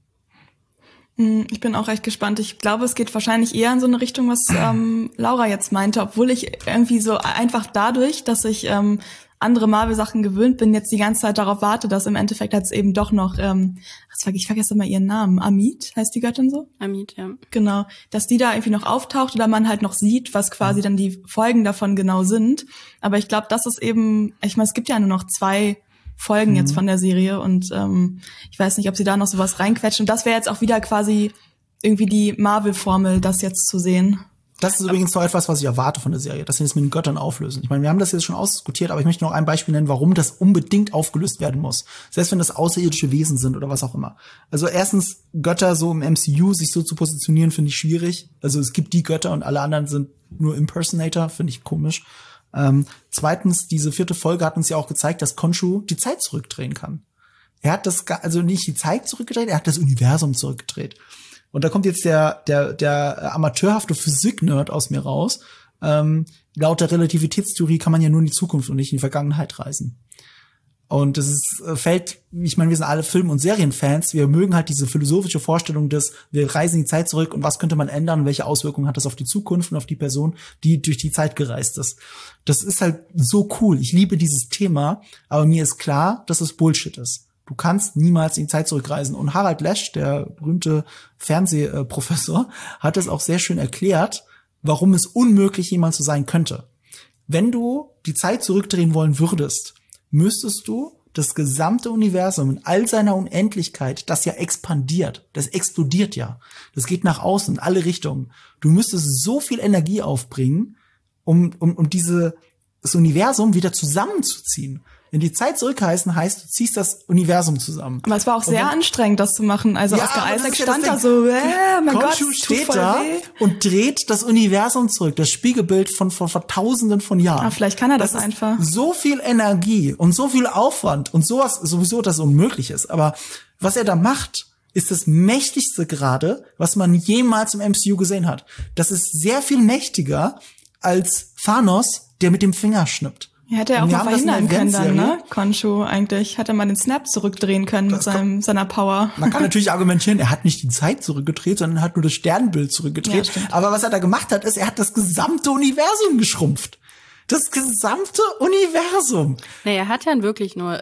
Ich bin auch recht gespannt. Ich glaube, es geht wahrscheinlich eher in so eine Richtung, was Laura jetzt meinte, obwohl ich irgendwie so einfach dadurch, dass ich andere Marvel-Sachen gewöhnt bin, jetzt die ganze Zeit darauf warte, dass im Endeffekt jetzt eben doch noch, ich vergesse immer ihren Namen, Amit, heißt die Göttin so? Amit, ja. Genau, dass die da irgendwie noch auftaucht oder man halt noch sieht, was quasi dann die Folgen davon genau sind. Aber ich glaube, das ist eben, ich meine, es gibt ja nur noch 2 Folgen jetzt von der Serie und ich weiß nicht, ob sie da noch sowas reinquetschen. Und das wäre jetzt auch wieder quasi irgendwie die Marvel-Formel, das jetzt zu sehen. Das ist übrigens so etwas, was ich erwarte von der Serie, dass sie das mit den Göttern auflösen. Ich meine, wir haben das jetzt schon ausdiskutiert, aber ich möchte noch ein Beispiel nennen, warum das unbedingt aufgelöst werden muss. Selbst wenn das außerirdische Wesen sind oder was auch immer. Also erstens, Götter so im MCU sich so zu positionieren, finde ich schwierig. Also es gibt die Götter und alle anderen sind nur Impersonator, finde ich komisch. Zweitens, diese 4. Folge hat uns ja auch gezeigt, dass Khonshu die Zeit zurückdrehen kann. Er hat also nicht die Zeit zurückgedreht, er hat das Universum zurückgedreht. Und da kommt jetzt der amateurhafte Physik-Nerd aus mir raus. Laut der Relativitätstheorie kann man ja nur in die Zukunft und nicht in die Vergangenheit reisen. Und das ich meine, wir sind alle Film- und Serienfans, wir mögen halt diese philosophische Vorstellung wir reisen in die Zeit zurück und was könnte man ändern, welche Auswirkungen hat das auf die Zukunft und auf die Person, die durch die Zeit gereist ist. Das ist halt so cool. Ich liebe dieses Thema, aber mir ist klar, dass es Bullshit ist. Du kannst niemals in die Zeit zurückreisen. Und Harald Lesch, der berühmte Fernsehprofessor, hat es auch sehr schön erklärt, warum es unmöglich jemals so sein könnte. Wenn du die Zeit zurückdrehen wollen würdest, müsstest du das gesamte Universum in all seiner Unendlichkeit, das ja expandiert, das explodiert ja, das geht nach außen, in alle Richtungen. Du müsstest so viel Energie aufbringen, um das Universum wieder zusammenzuziehen. Wenn die Zeit zurückreisen heißt, du ziehst das Universum zusammen. Aber es war auch sehr anstrengend, das zu machen. Also Oscar Isaac stand da so, mein Gott, steht da und dreht das Universum zurück, das Spiegelbild von vor Tausenden von Jahren. Aber vielleicht kann er das einfach. So viel Energie und so viel Aufwand und sowas sowieso, dass es unmöglich ist. Aber was er da macht, ist das mächtigste gerade, was man jemals im MCU gesehen hat. Das ist sehr viel mächtiger als Thanos, der mit dem Finger schnippt. Ja, hätte er auch mal verhindern können dann, ne? Khonshu eigentlich. Hätte man den Snap zurückdrehen können mit seiner Power. Man kann natürlich argumentieren, er hat nicht die Zeit zurückgedreht, sondern er hat nur das Sternbild zurückgedreht. Ja, aber was er da gemacht hat, ist, er hat das gesamte Universum geschrumpft. Das gesamte Universum. Nee, er hat ja wirklich nur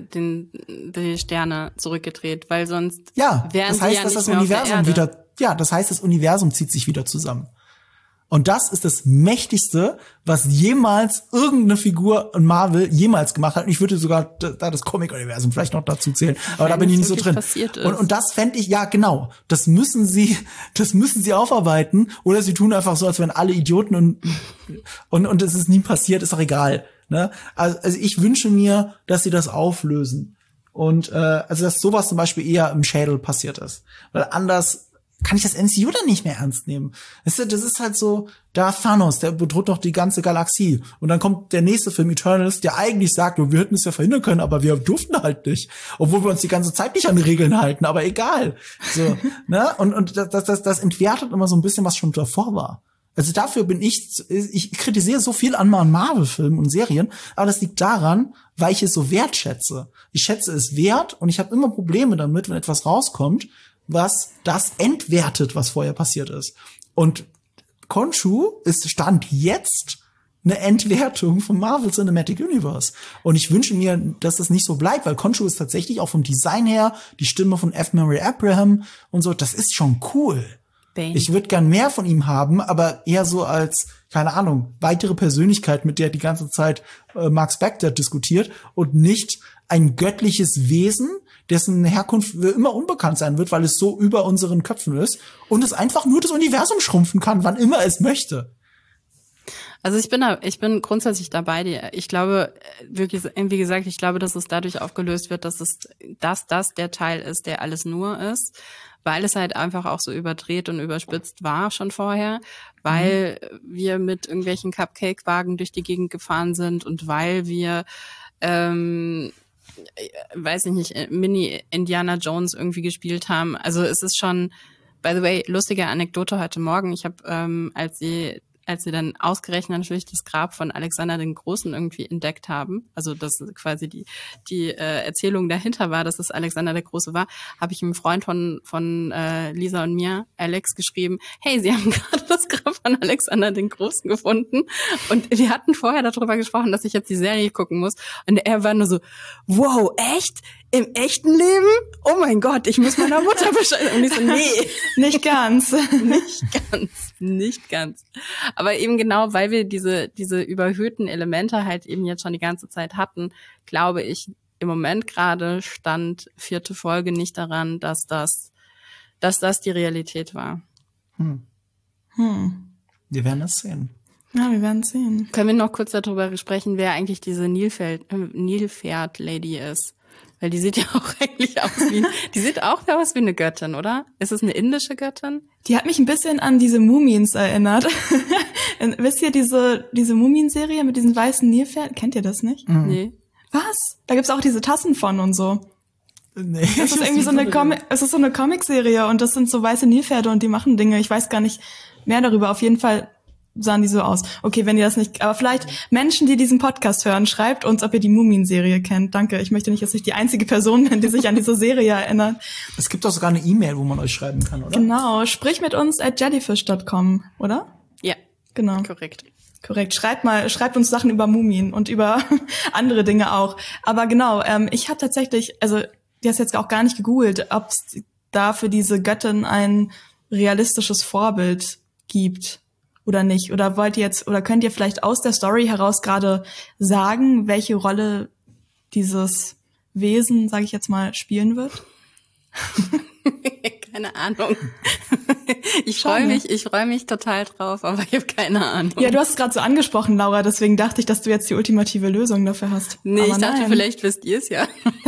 die Sterne zurückgedreht, weil sonst wären sie ja nicht mehr auf der Erde. Das heißt, das Universum zieht sich wieder zusammen. Und das ist das Mächtigste, was jemals irgendeine Figur in Marvel jemals gemacht hat. Und ich würde sogar da das Comic-Universum vielleicht noch dazu zählen. Aber da bin ich nicht so drin. Und das fände ich, ja genau, das müssen sie aufarbeiten. Oder sie tun einfach so, als wären alle Idioten und es ist nie passiert, ist doch egal. Ne? Also ich wünsche mir, dass sie das auflösen. Und also dass sowas zum Beispiel eher im Schädel passiert ist. Weil anders kann ich das MCU dann nicht mehr ernst nehmen. Weißt du, das ist halt so, da Thanos, der bedroht doch die ganze Galaxie. Und dann kommt der nächste Film, Eternals, der eigentlich sagt, wir hätten es ja verhindern können, aber wir durften halt nicht. Obwohl wir uns die ganze Zeit nicht an die Regeln halten, aber egal. So, ne? Und das entwertet immer so ein bisschen, was schon davor war. Also dafür bin ich kritisiere so viel an Marvel-Filmen und Serien, aber das liegt daran, weil ich es so wertschätze. Ich schätze es wert und ich habe immer Probleme damit, wenn etwas rauskommt, was das entwertet, was vorher passiert ist. Und Khonshu ist Stand jetzt eine Entwertung vom Marvel Cinematic Universe. Und ich wünsche mir, dass das nicht so bleibt, weil Khonshu ist tatsächlich auch vom Design her, die Stimme von F. Murray Abraham und so, das ist schon cool. Bane. Ich würde gern mehr von ihm haben, aber eher so als, keine Ahnung, weitere Persönlichkeit, mit der die ganze Zeit Mark Spector diskutiert und nicht ein göttliches Wesen, dessen Herkunft immer unbekannt sein wird, weil es so über unseren Köpfen ist und es einfach nur das Universum schrumpfen kann, wann immer es möchte. Also ich bin grundsätzlich dabei. Ich glaube, wirklich, wie gesagt, ich glaube, dass es dadurch aufgelöst wird, dass das der Teil ist, der alles nur ist, weil es halt einfach auch so überdreht und überspitzt war schon vorher, weil wir mit irgendwelchen Cupcake-Wagen durch die Gegend gefahren sind und weil wir weiß ich nicht, Mini-Indiana Jones irgendwie gespielt haben. Also es ist schon, by the way, lustige Anekdote heute Morgen. Ich habe, als sie dann ausgerechnet natürlich das Grab von Alexander den Großen irgendwie entdeckt haben, also dass quasi die Erzählung dahinter war, dass es Alexander der Große war, habe ich einem Freund von Lisa und mir, Alex, geschrieben, hey, sie haben gerade das Grab von Alexander den Großen gefunden und wir hatten vorher darüber gesprochen, dass ich jetzt die Serie gucken muss und er war nur so, wow, echt? Im echten Leben? Oh mein Gott, ich muss meiner Mutter Bescheid. Und ich so, nee, Nicht ganz. nicht ganz. Aber eben genau, weil wir diese überhöhten Elemente halt eben jetzt schon die ganze Zeit hatten, glaube ich, im Moment gerade stand 4. Folge nicht daran, dass das die Realität war. Wir werden es sehen. Ja, wir werden sehen. Können wir noch kurz darüber sprechen, wer eigentlich diese Nilpferd-Lady ist? Weil die sieht ja auch eigentlich aus wie eine Göttin, oder? Ist es eine indische Göttin? Die hat mich ein bisschen an diese Mumiens erinnert. Wisst ihr diese Mumien-Serie mit diesen weißen Nilpferden? Kennt ihr das nicht? Nee. Was? Da gibt's auch diese Tassen von und so. Nee, Das ist irgendwie so eine Comic-Serie und das sind so weiße Nilpferde und die machen Dinge. Ich weiß gar nicht mehr darüber. Auf jeden Fall sahen die so aus. Okay, wenn ihr das nicht, aber vielleicht Menschen, die diesen Podcast hören, schreibt uns, ob ihr die Mumien-Serie kennt. Danke. Ich möchte nicht, dass ich die einzige Person bin, die sich an diese Serie erinnert. Es gibt doch sogar eine E-Mail, wo man euch schreiben kann, oder? Genau. Sprich mit uns @jellyfish.com, oder? Ja. Genau. Korrekt. Schreibt uns Sachen über Mumien und über andere Dinge auch. Aber genau, ich habe tatsächlich, also die hast jetzt auch gar nicht gegoogelt, ob es da für diese Göttin ein realistisches Vorbild gibt oder nicht. Oder könnt ihr vielleicht aus der Story heraus gerade sagen, welche Rolle dieses Wesen, sage ich jetzt mal, spielen wird? Keine Ahnung. Ich freue mich total drauf, aber ich habe keine Ahnung. Ja, du hast es gerade so angesprochen, Laura, deswegen dachte ich, dass du jetzt die ultimative Lösung dafür hast. Nee, aber ich dachte, nein. vielleicht wisst ihr es ja.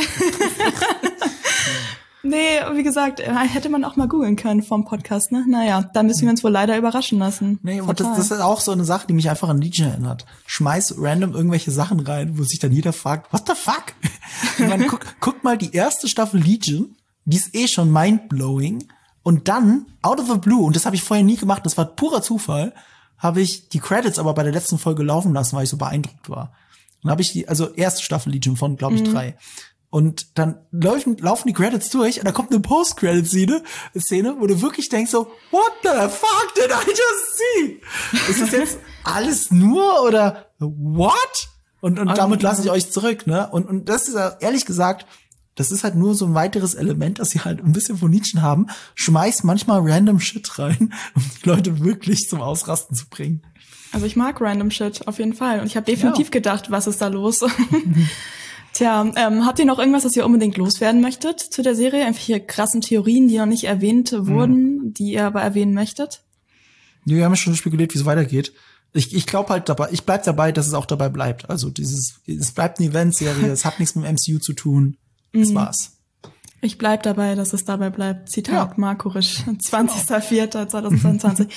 Nee, wie gesagt, hätte man auch mal googeln können vom Podcast, ne? Naja, da müssen wir uns wohl leider überraschen lassen. Nee, und das ist auch so eine Sache, die mich einfach an Legion erinnert. Schmeiß random irgendwelche Sachen rein, wo sich dann jeder fragt, what the fuck? Ich meine, guck mal, die erste Staffel Legion, die ist eh schon mindblowing. Und dann, out of the blue, und das habe ich vorher nie gemacht, das war purer Zufall, habe ich die Credits aber bei der letzten Folge laufen lassen, weil ich so beeindruckt war. Dann habe ich erste Staffel Legion von, glaube ich, 3. Und dann laufen die Credits durch und da kommt eine Post-Credit-Szene, wo du wirklich denkst so, what the fuck did I just see? Ist das jetzt alles nur oder what? Und damit lasse ich euch zurück, ne? Und das ist ehrlich gesagt, das ist halt nur so ein weiteres Element, dass sie halt ein bisschen von Nietzsche haben. Schmeißt manchmal random Shit rein, um die Leute wirklich zum Ausrasten zu bringen. Also ich mag random Shit, auf jeden Fall. Und ich habe definitiv gedacht, was ist da los? Tja, habt ihr noch irgendwas, das ihr unbedingt loswerden möchtet zu der Serie? Irgendwelche krassen Theorien, die noch nicht erwähnt wurden, die ihr aber erwähnen möchtet? Ja, wir haben ja schon spekuliert, wie es weitergeht. Ich glaube halt dabei, ich bleib dabei, dass es auch dabei bleibt. Also es bleibt eine Eventserie, es hat nichts mit dem MCU zu tun. Das war's. Ich bleib dabei, dass es dabei bleibt. Zitat Markurisch, 20.04.2022.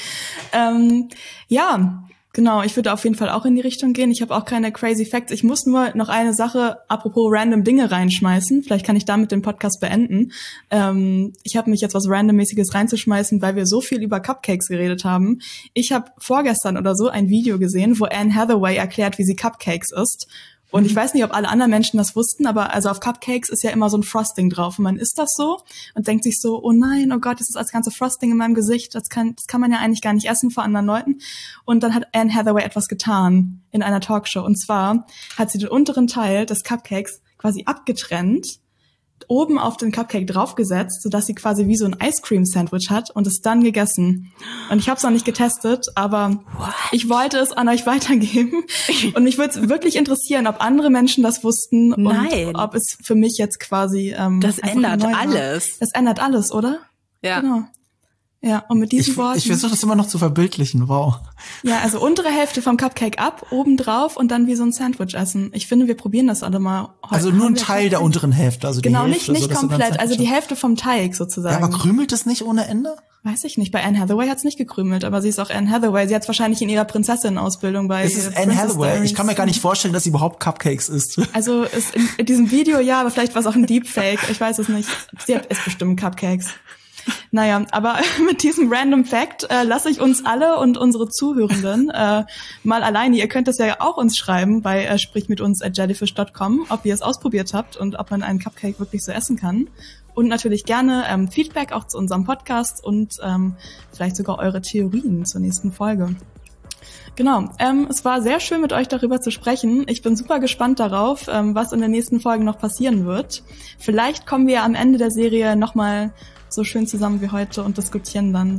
Ja, genau. Ich würde auf jeden Fall auch in die Richtung gehen. Ich habe auch keine crazy Facts. Ich muss nur noch eine Sache, apropos random Dinge reinschmeißen. Vielleicht kann ich damit den Podcast beenden. Ich habe mich jetzt was Randommäßiges reinzuschmeißen, weil wir so viel über Cupcakes geredet haben. Ich habe vorgestern oder so ein Video gesehen, wo Anne Hathaway erklärt, wie sie Cupcakes isst. Und ich weiß nicht, ob alle anderen Menschen das wussten, aber also auf Cupcakes ist ja immer so ein Frosting drauf. Und man isst das so und denkt sich so, oh nein, oh Gott, das ist das ganze Frosting in meinem Gesicht. Das kann man ja eigentlich gar nicht essen vor anderen Leuten. Und dann hat Anne Hathaway etwas getan in einer Talkshow. Und zwar hat sie den unteren Teil des Cupcakes quasi abgetrennt, oben auf den Cupcake draufgesetzt, sodass sie quasi wie so ein Ice-Cream-Sandwich hat und es dann gegessen. Und ich habe es noch nicht getestet, aber ich wollte es an euch weitergeben. Und mich würde es wirklich interessieren, ob andere Menschen das wussten und ob es für mich jetzt quasi das ändert alles. Das ändert alles, oder? Ja. Genau. Ja, und mit diesen Worten... Ich versuche das immer noch zu verbildlichen, wow. Ja, also untere Hälfte vom Cupcake ab, oben drauf und dann wie so ein Sandwich essen. Ich finde, wir probieren das alle mal heute. Also nur ein Teil der unteren Hälfte, also genau, die Hälfte. Genau, nicht komplett, also die Hälfte vom Teig sozusagen. Ja, aber krümelt es nicht ohne Ende? Weiß ich nicht, bei Anne Hathaway hat's nicht gekrümelt, aber sie ist auch Anne Hathaway. Sie hat's wahrscheinlich in ihrer Prinzessin-Ausbildung bei Es ist Anne Hathaway. Diaries. Ich kann mir gar nicht vorstellen, dass sie überhaupt Cupcakes isst. Also ist in diesem Video ja, aber vielleicht war es auch ein Deepfake. Ich weiß es nicht. Sie isst bestimmt Cupcakes. Naja, aber mit diesem Random Fact lasse ich uns alle und unsere Zuhörenden mal alleine. Ihr könnt das ja auch uns schreiben bei sprichmituns@jellyfish.com, ob ihr es ausprobiert habt und ob man einen Cupcake wirklich so essen kann. Und natürlich gerne Feedback auch zu unserem Podcast und vielleicht sogar eure Theorien zur nächsten Folge. Genau, es war sehr schön, mit euch darüber zu sprechen. Ich bin super gespannt darauf, was in den nächsten Folgen noch passieren wird. Vielleicht kommen wir am Ende der Serie nochmal so schön zusammen wie heute und diskutieren dann,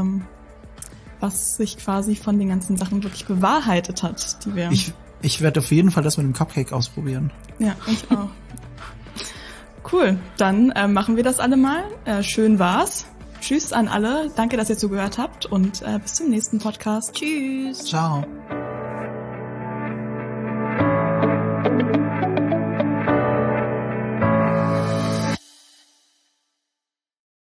was sich quasi von den ganzen Sachen wirklich bewahrheitet hat, die wir... Ich werde auf jeden Fall das mit dem Cupcake ausprobieren. Ja, ich auch. Cool, dann machen wir das alle mal. Schön war's. Tschüss an alle. Danke, dass ihr zugehört habt und bis zum nächsten Podcast. Tschüss. Ciao.